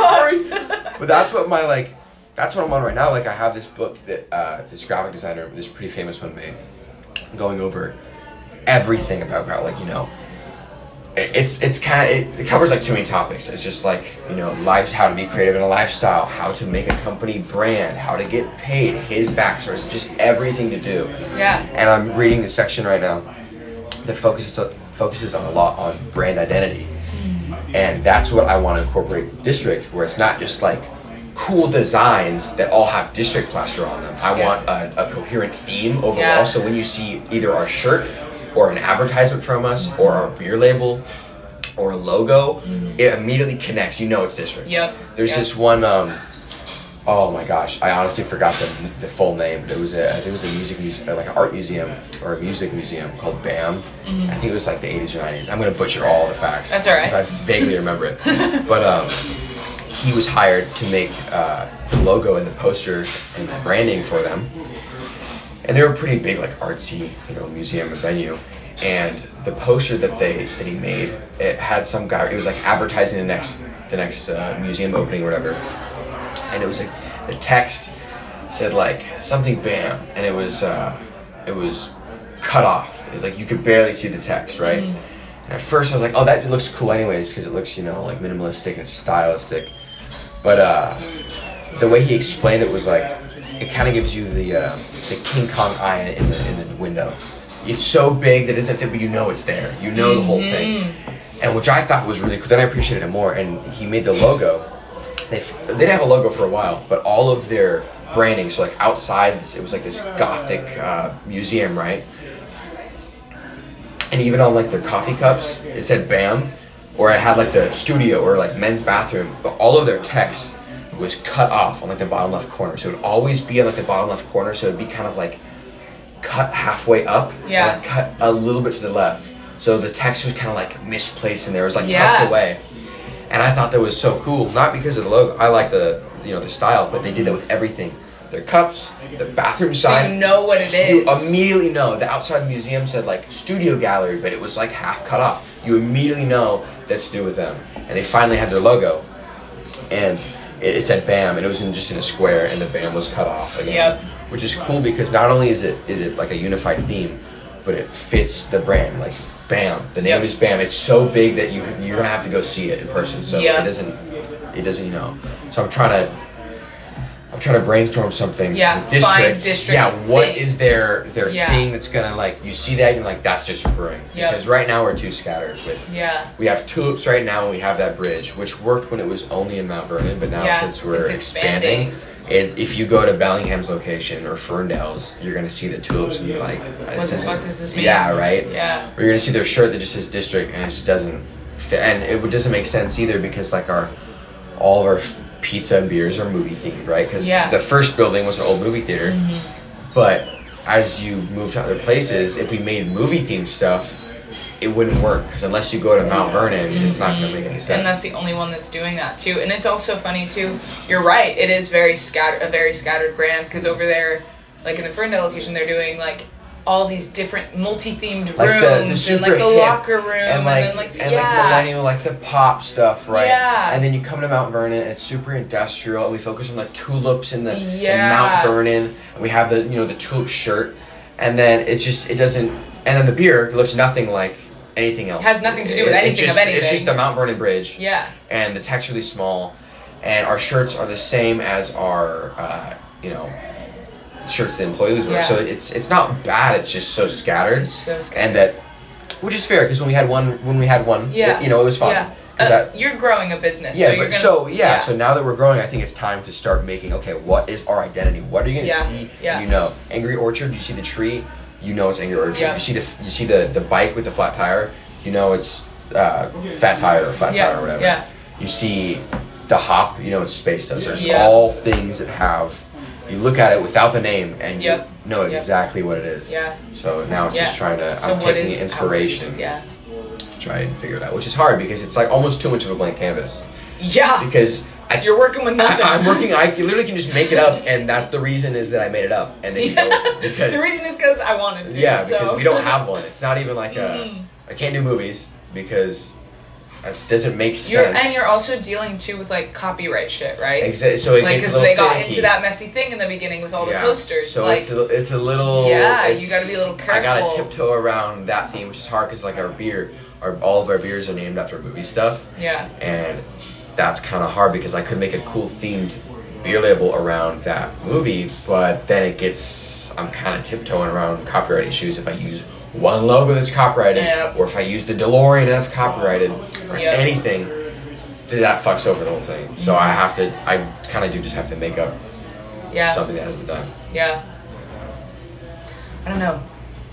But that's what my like. That's what I'm on right now. Like I have this book that uh, this graphic designer, this pretty famous one made, going over everything about gra- like you know. It's it's kind of it, it covers like too many topics. It's just like you know life, how to be creative in a lifestyle, how to make a company brand, how to get paid, his backstory. It's just everything to do. Yeah. And I'm reading the section right now that focuses focuses on a lot on brand identity, and that's what I want to incorporate District, where it's not just like cool designs that all have District plaster on them. I yeah. want a, a coherent theme overall. Yeah. So when you see either our shirt or an advertisement from us, or our beer label, or a logo, mm-hmm. it immediately connects. You know it's District. Yep. There's yep. this one, um, oh my gosh, I honestly forgot the the full name, but it was a, I think it was a music museum, like an art museum, or a music museum called BAM. Mm-hmm. I think it was like the eighties or nineties. I'm going to butcher all the facts. That's all right. Because I vaguely remember it. But um, he was hired to make uh, the logo and the poster and the branding for them. And they were pretty big, like artsy, you know, museum and venue. And the poster that they that he made, it had some guy. It was like advertising the next the next uh, museum opening or whatever. And it was like the text said like something BAM, and it was uh, it was cut off. It was like you could barely see the text, right? Mm-hmm. And at first I was like, oh, that looks cool anyways, because it looks you know like minimalistic and stylistic. But uh, the way he explained it was like it kind of gives you the uh, the King Kong eye in the in the window. It's so big that it doesn't fit, but you know it's there. You know the whole thing, and which I thought was really cool. Then I appreciated it more. And he made the logo. They they didn't have a logo for a while, but all of their branding. So like outside, it was like this gothic uh, museum, right? And even on like their coffee cups, it said BAM, or it had like the studio or like men's bathroom. But all of their text was cut off on like the bottom left corner. So it would always be on like the bottom left corner. So it'd be kind of like cut halfway up, yeah, and like cut a little bit to the left. So the text was kind of like misplaced in there. It was like yeah. tucked away. And I thought that was so cool, not because of the logo. I like the you know the style, but they did that with everything. Their cups, the bathroom sign. So you know what it you is. You immediately know. The outside of the museum said like studio gallery, but it was like half cut off. You immediately know that's to do with them. And they finally had their logo, and it, it said BAM, and it was in, just in a square, and the BAM was cut off again. Yep. Which is cool because not only is it is it like a unified theme, but it fits the brand. Like BAM, the name yep. is BAM. It's so big that you you're gonna have to go see it in person. So yep. it doesn't it doesn't you know. So I'm trying to I'm trying to brainstorm something. Yeah, with District. find District's Yeah, what thing. is their their yeah. thing that's gonna like you see that and you're like that's District Brewing. Yep. Because right now we're too scattered with. Yeah. We have Tulips right now and we have that bridge, which worked when it was only in Mount Vernon, but now yeah, since we're it's expanding. expanding. It, if you go to Bellingham's location or Ferndale's, you're gonna see the Tulips and you're like, what the fuck does this mean? Yeah, right? Yeah. Or you're gonna see their shirt that just says District and it just doesn't fit, and it doesn't make sense either because like our all of our pizza and beers are movie themed, right? Because Yeah. the first building was an old movie theater, Mhm. but as you move to other places, if we made movie themed stuff, it wouldn't work because unless you go to Mount Vernon, it's not going to make any sense. And that's the only one that's doing that too. And it's also funny too. You're right. It is very scattered, a very scattered brand because over there, like in the Ferndale location, they're doing like all these different multi-themed rooms like the, the and super like the hip, locker room and like and then like the, and yeah. like millennial, like the pop stuff, right? Yeah. And then you come to Mount Vernon, and it's super industrial, and we focus on the tulips in the in Yeah. Mount Vernon, and we have the you know the tulip shirt, and then it's just it doesn't, and then the beer looks nothing like anything else. Has nothing to do with It- it anything just- of anything. It's just the Mount Vernon Bridge. Yeah. And the tech's really small, and our shirts are the same as our, uh, you know, shirts the employees wear. Yeah. So it's it's not bad. It's just so scattered. It's so scattered. And that, which is fair because when we had one, when we had one, Yeah. it, you know, it was fun. Yeah. 'Cause Uh, that, you're growing a business. yeah, so you're but gonna, so yeah, so now that we're growing, I think it's time to start making. Okay, what is our identity? What are you gonna Yeah. see? Yeah. You know, Angry Orchard. You see the tree, you know it's Angry Orchard. Yeah. You see the you see the the bike with the flat tire, you know it's uh, Fat Tire or Flat Yeah. Tire or whatever. Yeah. You see the hop, you know it's Space Dust. There's Yeah. all things that have. You look at it without the name and you Yep. know Yep. exactly what it is. Yeah. So now it's Yeah. just trying to. So I'm what taking is the inspiration. Yeah. To try and figure it out, which is hard because it's like almost too much of a blank canvas. Yeah. Because I, You're working with nothing. I, I'm working. I literally can just make it up, and that the reason is that I made it up, and then you know because the reason is because I wanted to. yeah, so. because we don't have one. It's not even like a. Mm. I can't do movies because that doesn't make You're, sense. and you're also dealing too with like copyright shit, right? Exa- so it Like gets a because little they got finicky. into that messy thing in the beginning with all Yeah. the posters. So like, it's a, it's a little. Yeah, you it's- gotta be a little I gotta careful. tiptoe around that theme, which is hard because like our beer, our all of our beers are named after movie stuff. yeah. And that's kind of hard because I could make a cool themed beer label around that movie, but then it gets I'm kind of tiptoeing around copyright issues if I use one logo that's copyrighted, Yeah. or if I use the DeLorean that's copyrighted, or Yeah. anything that fucks over the whole thing. So I have to, I kind of do just have to make up Yeah. something that hasn't been done. Yeah. I don't know.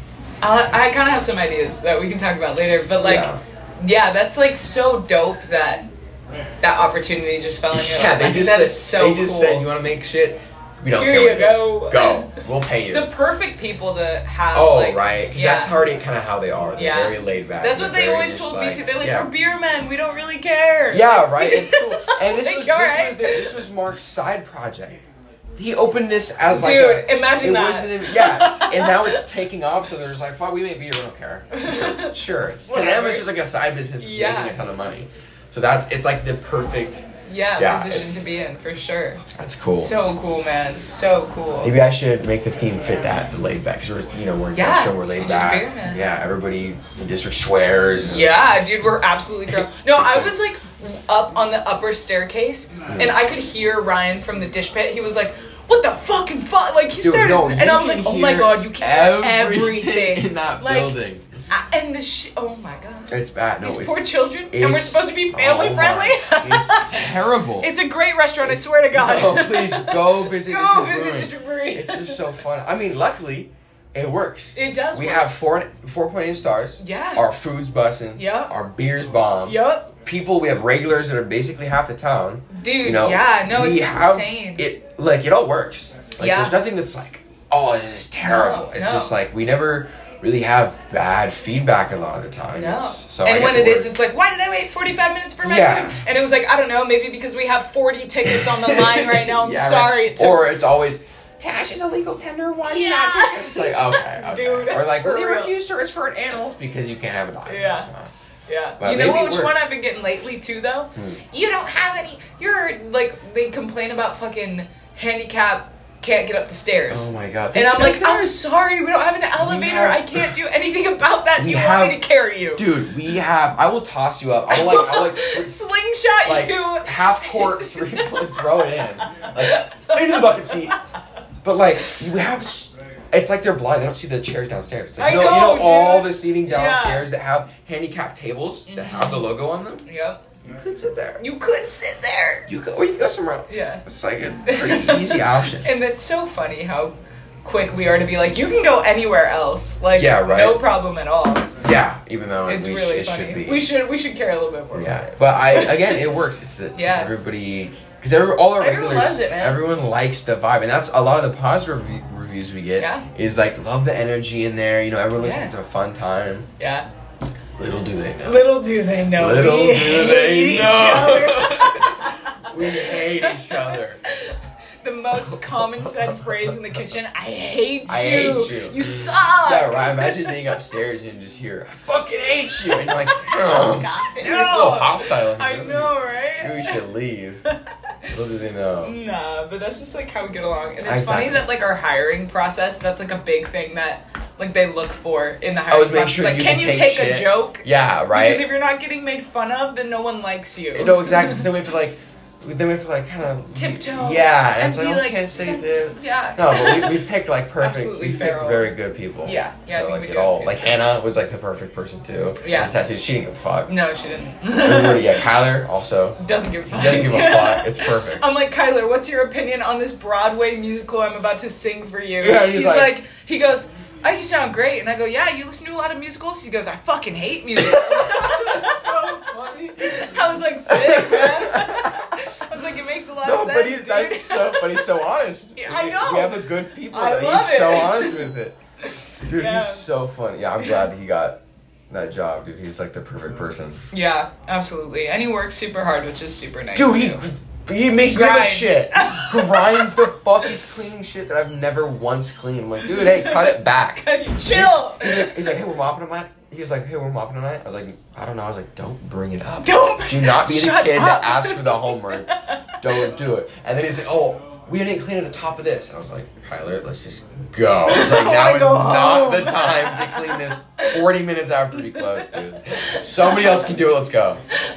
I I kind of have some ideas that we can talk about later, but like, Yeah. yeah, that's like so dope that that opportunity just fell in your Yeah, lap. they I think just that said, is so they just cool. said you want to make shit. We don't Here care you what it is. go. Go. We'll pay you. The perfect people to have. Oh, like, right. Because yeah. that's already kind of how they are. They're Yeah. very laid back. That's They're what they very always just told like, me too. They're like, yeah. we're beer men. We don't really care. Yeah, right. It's cool. And this Like, was, all this, right. was the, this was Mark's side project. He opened this as like Dude, a, imagine it that. Wasn't even, yeah, and now it's taking off. So they're just like, "Fuck, we make beer. We don't care." Sure. It's, to them, Whatever. it's just like a side business. It's Yeah. making a ton of money. So that's it's like the perfect. Yeah, Yeah, position it's- to be in for sure. That's cool. So cool, man. So cool. Maybe I should make the theme fit that the laid back because we're you know we're Yeah, industrial, we're laid just back. beer, man. Yeah, everybody the district swears. and- Yeah, dude, we're absolutely girl. No, I was like up on the upper staircase, and I could hear Ryan from the dish pit. He was like, "What the fucking fuck?" Like he Dude, started, no, and you I was can like, "Oh my hear god, you can hear everything everything in that like, building. I- and the shit. Oh my god, It's bad. No, these it's, poor children, and we're it's- supposed to be family oh friendly. my- it's terrible. It's a great restaurant, I swear to God. Oh, please go visit. Go District visit Brewing. District Brewery. It's just so fun. I mean, luckily, it works. It does. We work. have four four point eight stars. Yeah. Our food's bussin'. Yeah. Our beer's bomb. Yup, People, we have regulars that are basically half the town. dude. You know, yeah, no, we it's have insane. It like it all works. Like Yeah. there's nothing that's like, oh, this is terrible. No, it's no. just like we never really have bad feedback a lot of the time. No. It's, so I and guess when it is, works. it's like, why did I wait forty-five minutes for my Yeah. food? And it was like, I don't know, maybe because we have forty tickets on the line right now. I'm Yeah, sorry. right. It took- Or it's always cash is a legal tender. Why do you Yeah. not take it? It's like okay, okay. Dude, Or like for we real. refuse to refer an animal because you can't have a dog. Yeah. So, yeah. But You know maybe it which works. one I've been getting lately too, though? Hmm. You don't have any. You're like, they complain about fucking handicap. Can't get up the stairs. Oh my god. And Thanks, I'm like, guys. I'm sorry, we don't have an elevator. have- I can't do anything about that. Do We you want me have- to carry you? Dude, we have. I will toss you up. I will like. I'll like. Slingshot Like you. half court three point throw it in, like into the bucket seat. But like you have, s- it's like they're blind. They don't see the chairs downstairs. It's like, I you know, you know, know all dude. the seating Yeah. downstairs that have handicapped tables that have the logo on them. Yep. You could sit there. You could sit there. You could, or you could go somewhere else. Yeah. It's like a pretty easy option. And it's so funny how quick we are to be like, you can go anywhere else. Like, Yeah, right. no problem at all. Yeah, even though It's we really sh- it funny. should be. We should we should care a little bit more. Yeah, about it. but I again, it works. It's that Yeah. everybody because every, all our Everyone regulars, loves it, man. everyone likes the vibe, and that's a lot of the positive re- reviews we get. Yeah. Is like love the energy in there. You know, everyone looks Yeah. like it's a fun time. Yeah. Little do they know. Little do they know. Little we do hate they each know. other. We hate each other. The most common said phrase in the kitchen, I hate you. I hate you. You suck. Yeah, right. Imagine being upstairs and just hear, I fucking hate you. And you're like, Oh, damn. God, Maybe it's a little hostile. in here. I know, right? Maybe we should leave. Little do they know. Nah, but that's just like how we get along. And it's Exactly. funny that like our hiring process, that's like a big thing that like they look for in the I hiring was making process. sure Like, you can can you take take a shit. joke? Yeah, right. Because if you're not getting made fun of, then no one likes you. No, exactly. Because then we have to like, then we have to like kind of Tiptoe. Yeah, and, And it's like, be oh, like, can't say sense- this. yeah. No, but we we picked like perfect. Absolutely we picked feral. very good people. Yeah, yeah, I So think like we it did all good. like Hannah was like the perfect person too. Yeah. The tattoo. She didn't give a fuck. No, she didn't. Everybody, yeah. Kyler also. Doesn't give a fuck. He doesn't give a fuck. It's perfect. I'm like, Kyler, what's your opinion on this Broadway musical I'm about to sing for you? Yeah, he's like, like- he goes, oh, you sound great. And I go, yeah, you listen to a lot of musicals? He goes, I fucking hate musicals. That's so funny. I was like, sick, man. I was like, it makes a lot No, of sense, but he's dude. that's so. But he's so honest. Yeah, I know. We have the good people. I that love he's so it. honest with it. Dude, Yeah. he's so funny. Yeah, I'm glad he got that job, dude. He's like the perfect person. Yeah, absolutely. And he works super hard, which is super nice. Dude, he too. he makes me look Grinds. shit. Grinds the fuck. He's cleaning shit that I've never once cleaned. I'm like, dude, hey, cut it back. Chill. He's like, he's like, hey, we're mopping tonight. He was like, hey, we're mopping tonight. I was like, I don't know. I was like, don't bring it up. Don't. Do not be the Shut kid up. that asks for the homework. Don't do it. And then he's like, oh, we didn't clean at the top of this. And I was like, Kyler, let's just go. I was like, I now wanna is go not home. the time to clean this forty minutes after we close, dude. Somebody else can do it. Let's go.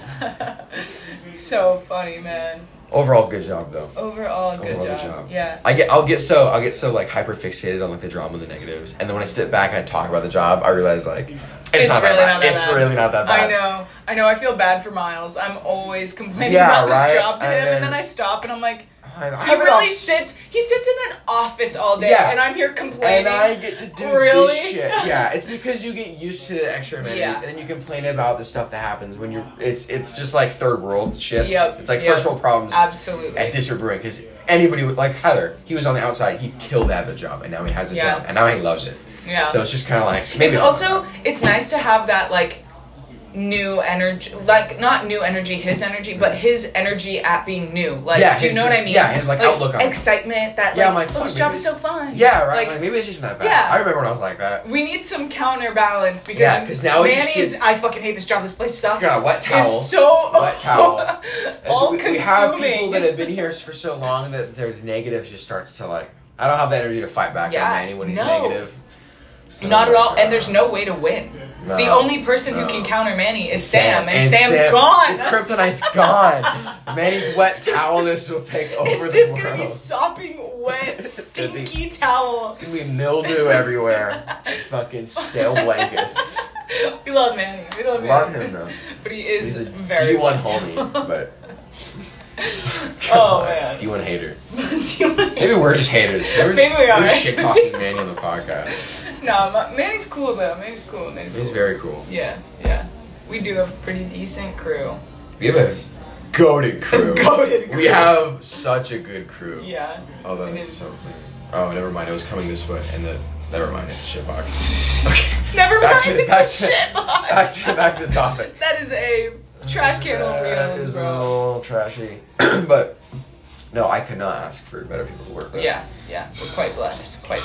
So funny, man. Overall, good job, though. Overall, good, Overall, job. good job. Yeah. I get, I'll get so, I'll get so like hyper fixated on like the drama and the negatives, and then when I sit back and I talk about the job, I realize like it's, It's not really that not bad. that It's bad. really not that bad. I know. I know. I feel bad for Miles. I'm always complaining Yeah, about this right? job to And him, then- and then I stop and I'm like, I, I he have it really all- sits. He sits in an office all day, Yeah. and I'm here complaining. And I get to do Really? this shit. Yeah, it's because you get used to the extra amenities, Yeah. and then you complain about the stuff that happens when you're. It's it's just like third world shit. Yep, It's like yep. first world problems Absolutely. at District Brewing because anybody would like Heather. He was on the outside. He killed to have the job, and now he has a Yeah. job, and now he loves it. Yeah. So it's just kind of like maybe It's also it's nice to have that like new energy, like not new energy, his energy, but his energy at being new. Like, Yeah, do you his- know what I mean? yeah, his, like, outlook on it. excitement. That Yeah, like, I'm like, oh, fuck, this job maybe- is so fun. Yeah, right. Like, Like, maybe it's just not that bad. Yeah. I remember when I was like that. we need some counterbalance because Yeah, 'cause now it just Manny's. gets- I fucking hate this job. This place sucks. Yeah, wet towel. Is so Wet towel. And so all we, consuming. we have people that have been here for so long that their negative just starts to like. I don't have the energy to fight back Yeah, on Manny when he's no. negative. So, Not at like, all, uh, and there's no way to win. No, the only person no. who can counter Manny is Sam, and, and Sam's Sam- gone. The kryptonite's gone. Manny's wet towelness will take over It's the just world. gonna be sopping wet, It's gonna be- stinky towel. It's gonna be mildew everywhere. Fucking stale blankets. We love Manny. We love Manny. Love him though. But he is He's a very D one wet homie, towel. but. Oh, man. D one hater. Do you wanna- Maybe we're just haters. Maybe, we're Maybe just, we are. We're shit talking Manny on the podcast. No, Ma- Manny's cool though. Manny's cool. Manny's He's cool. very cool. Yeah, yeah. We do have a pretty decent crew. We have a goated crew. Goated crew. We have such a good crew. Yeah. Oh, that It was is. so funny. Oh, never mind. It was coming this way, and the never mind. It's a shit box. Okay. Never Back mind. to- It's back a to- shit box. Back to back to the topic. That is a trash can on That wheels, is a bro. little trashy, but no, I could not ask for better people to work with. Yeah, yeah. We're quite blessed. Quite.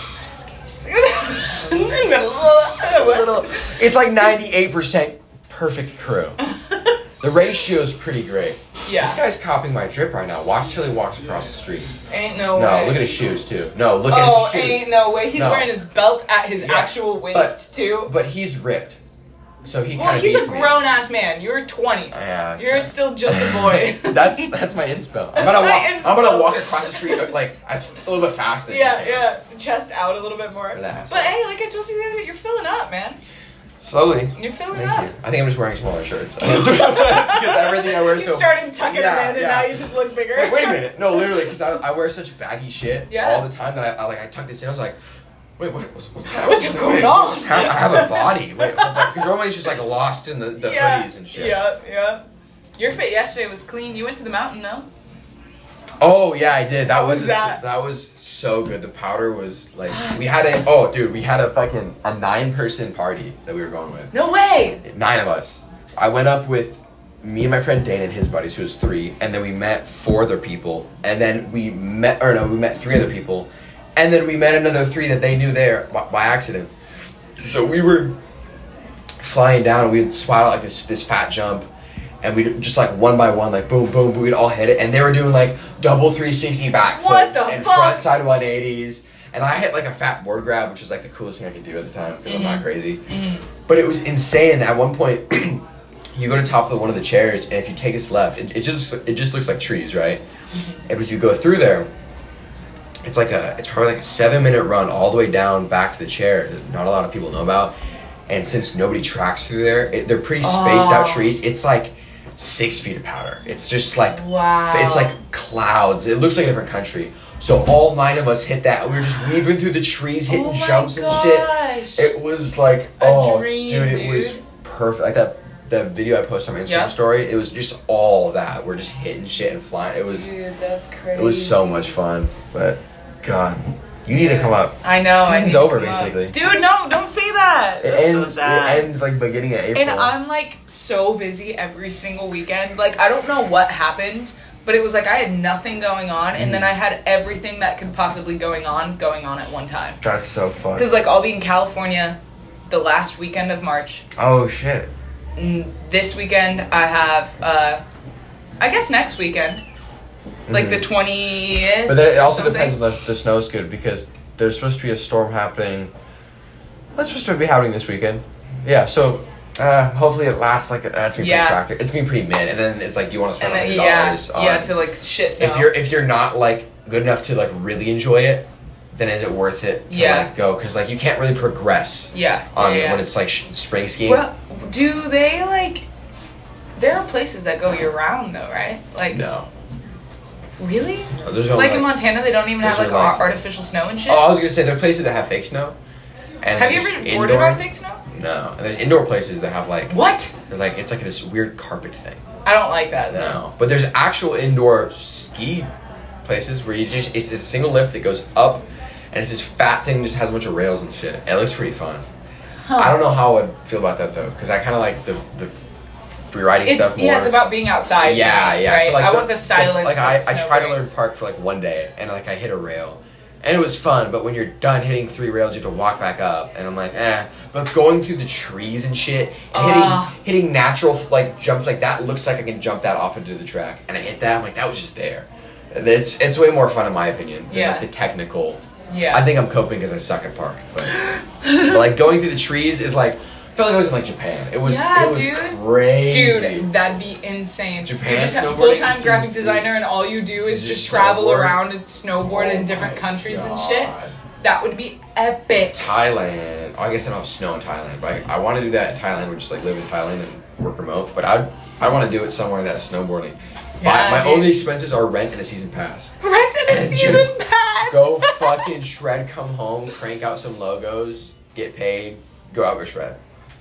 A little. It's like ninety-eight percent perfect crew. The ratio is pretty great. Yeah. This guy's copying my drip right now. Watch till he walks across the street. Ain't no, No, way. look at his shoes too. No, look Oh, at his shoes. ain't no way. He's No. wearing his belt at his Yeah, actual waist too. But he's ripped, so he Well, kind of. he's a grown ass man. You're twenty. Yeah, that's You're right. still just a boy. that's that's my inspo. I'm That's gonna my walk. inspo. I'm gonna walk across the street like as a little bit faster. than Yeah, you can. yeah. Chest out a little bit more. Relax. But hey, like I told you the other day, you're filling up, man. Slowly. You're filling Thank up. you. I think I'm just wearing smaller shirts. Because everything I wear You so. started tucking Yeah, them in, and yeah. now you just look bigger. Like, wait a minute. No, literally, because I, I wear such baggy shit Yeah. all the time that I, I like I tuck this in. I was like, Wait, what, what's, what's, What's wait, going wait, on? what's hap- I have a body. Wait, because normally it's just like lost in the, the yeah, hoodies and shit. Yeah, yeah. Your fit yesterday was clean. You went to the mountain, no? Oh yeah, I did. That How was, was a- that? that was so good. The powder was like we had a oh dude, we had a fucking a nine person party that we were going with. No way. Nine of us. I went up with me and my friend Dane and his buddies, who was three, and then we met four other people, and then we met or no, we met three other people, and then we met another three that they knew there by, by accident. So we were flying down, and we'd spot out like this this fat jump. And we just like one by one, like boom, boom, boom, we'd all hit it. And they were doing like double three sixty backflips What the and fuck? front side one eighties. And I hit like a fat board grab, which is like the coolest thing I could do at the time because Mm-hmm. I'm not crazy. Mm-hmm. But it was insane. At one point, you go to top of one of the chairs, and if you take us left, it, it just it just looks like trees, right? Mm-hmm. And if you go through there, it's like a it's probably like a seven minute run all the way down back to the chair that not a lot of people know about. And since nobody tracks through there, it, they're pretty spaced out Oh. trees. It's like six feet of powder. It's just like Wow. it's like clouds. It looks like a different country. So all nine of us hit that. We were just weaving through the trees, hitting Oh my jumps and gosh. shit. It was like A oh, dream, dude, it dude. was perfect. Like that the video I posted on my Instagram Yeah. story. It was just all that. We're just hitting shit and flying. It was Dude, that's crazy. it was so much fun. But God, you need to come up. I know. I Season's need to over, come up. basically. Dude, no, don't say that. It That's ends. so sad. It ends like beginning of April. And I'm like so busy every single weekend. Like I don't know what happened, but it was like I had nothing going on, and Mm. then I had everything that could possibly going on going on at one time. That's so fun. Because like I'll be in California the last weekend of March. Oh shit. And this weekend I have, uh, I guess next weekend, like Mhm. the twentieth. But then it also something. depends on the, the snow's good because there's supposed to be a storm happening. That's supposed to be happening this weekend. Yeah, so uh, hopefully it lasts like that's gonna be Yeah. protracted. It's gonna be pretty mid, and then it's like, do you want to spend And a then, hundred yeah, dollars? on yeah, to like shit snow. if you're if you're not like good enough to like really enjoy it, then is it worth it to Yeah. let it go? Because like you can't really progress yeah, on yeah, yeah. when it's like sh- spring skiing. Well, do they like? There are places that go year round though, right? Like, no, really? No, there's only Like in Montana, they don't even have those like, are, like- ar- artificial snow and shit. Oh, I was gonna say there are places that have fake snow. And have you there's ever boarded indoor- on fake snow? No, and there's indoor places that have like What? there's like it's like this weird carpet thing. I don't like that. Though. No, but there's actual indoor ski places where you just it's a single lift that goes up, and it's this fat thing that just has a bunch of rails and shit. It looks pretty fun. Huh. I don't know how I would feel about that though, because I kind of like the the free riding It's stuff more. yeah, it's about being outside. yeah, for me, yeah. Right? So like I the, want the silence. Like I, that I snow tried to learn brings. park for like one day, and like I hit a rail, and it was fun. But when you're done hitting three rails, you have to walk back up, and I'm like, eh. But going through the trees and shit, and Ah. hitting hitting natural like jumps like that looks like I can jump that off into the track, and I hit that. I'm like, that was just there. It's it's way more fun in my opinion than Yeah. like the technical. Yeah. I think I'm coping because I suck at park, but, but like going through the trees is like. I felt like I was in like Japan. It was Yeah, it was dude. crazy. Dude, that'd be insane. Japan you just have snowboarding full-time seems- graphic designer, and all you do is Is just just travel snowboard? around and snowboard Oh in different my countries and God. shit. That would be epic. Thailand. Oh, I guess I don't have snow in Thailand, but I, I want to do that in Thailand. We just like live in Thailand and work remote. But I I want to do it somewhere that's snowboarding. Yeah, my my dude. only expenses are rent and a season pass. Rent in a And season just pass. Go fucking shred. Come home, crank out some logos, get paid, go out go shred.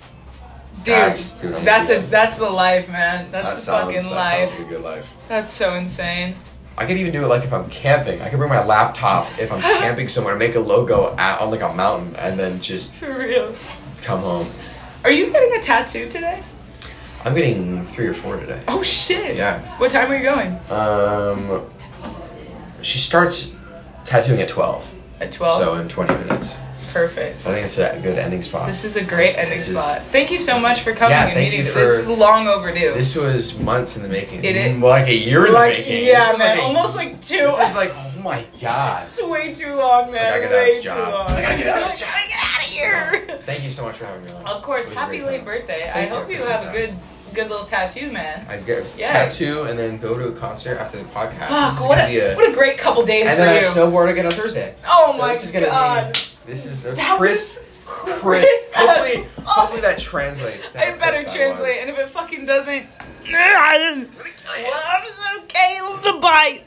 dude. That's- dude, I'm that's gonna a do that. that's the life, man. That's That the sounds fucking that life. sounds like a good life. That's so insane. I could even do it like if I'm camping. I could bring my laptop if I'm camping somewhere, make a logo at, on like a mountain, and then just For real. come home. Are you getting a tattoo today? I'm getting three or four today. Oh shit. Yeah. What time are you going? Um, she starts tattooing at twelve, At twelve. so in twenty minutes. Perfect. So I think it's a good ending spot. This is a great ending This is- spot. Thank you so much for coming Yeah, and thank meeting. you This is for- long overdue. This was months in the making. It is- Well, like a year in like the making. yeah, This was man, like a- almost like two. This is like, oh my god. It's way too long, man. I gotta get out of way this too job. long. I gotta get out of this job. I gotta get out of here. Thank you so much for having me on. Of course, It was a happy great late time. birthday. I Thank you. hope you Appreciate have a that. good, good little tattoo, man. I get a Yeah. tattoo and then go to a concert after the podcast. This Fuck, is what gonna a, be a, what a great couple days and for then I you. snowboard again on Thursday. Oh So my this is gonna god. Be, this is a That Chris. was Chris. Chris Hopefully, as- hopefully that translates. to how It better Chris that translate, was. and if it fucking doesn't, well, it's okay. The bite.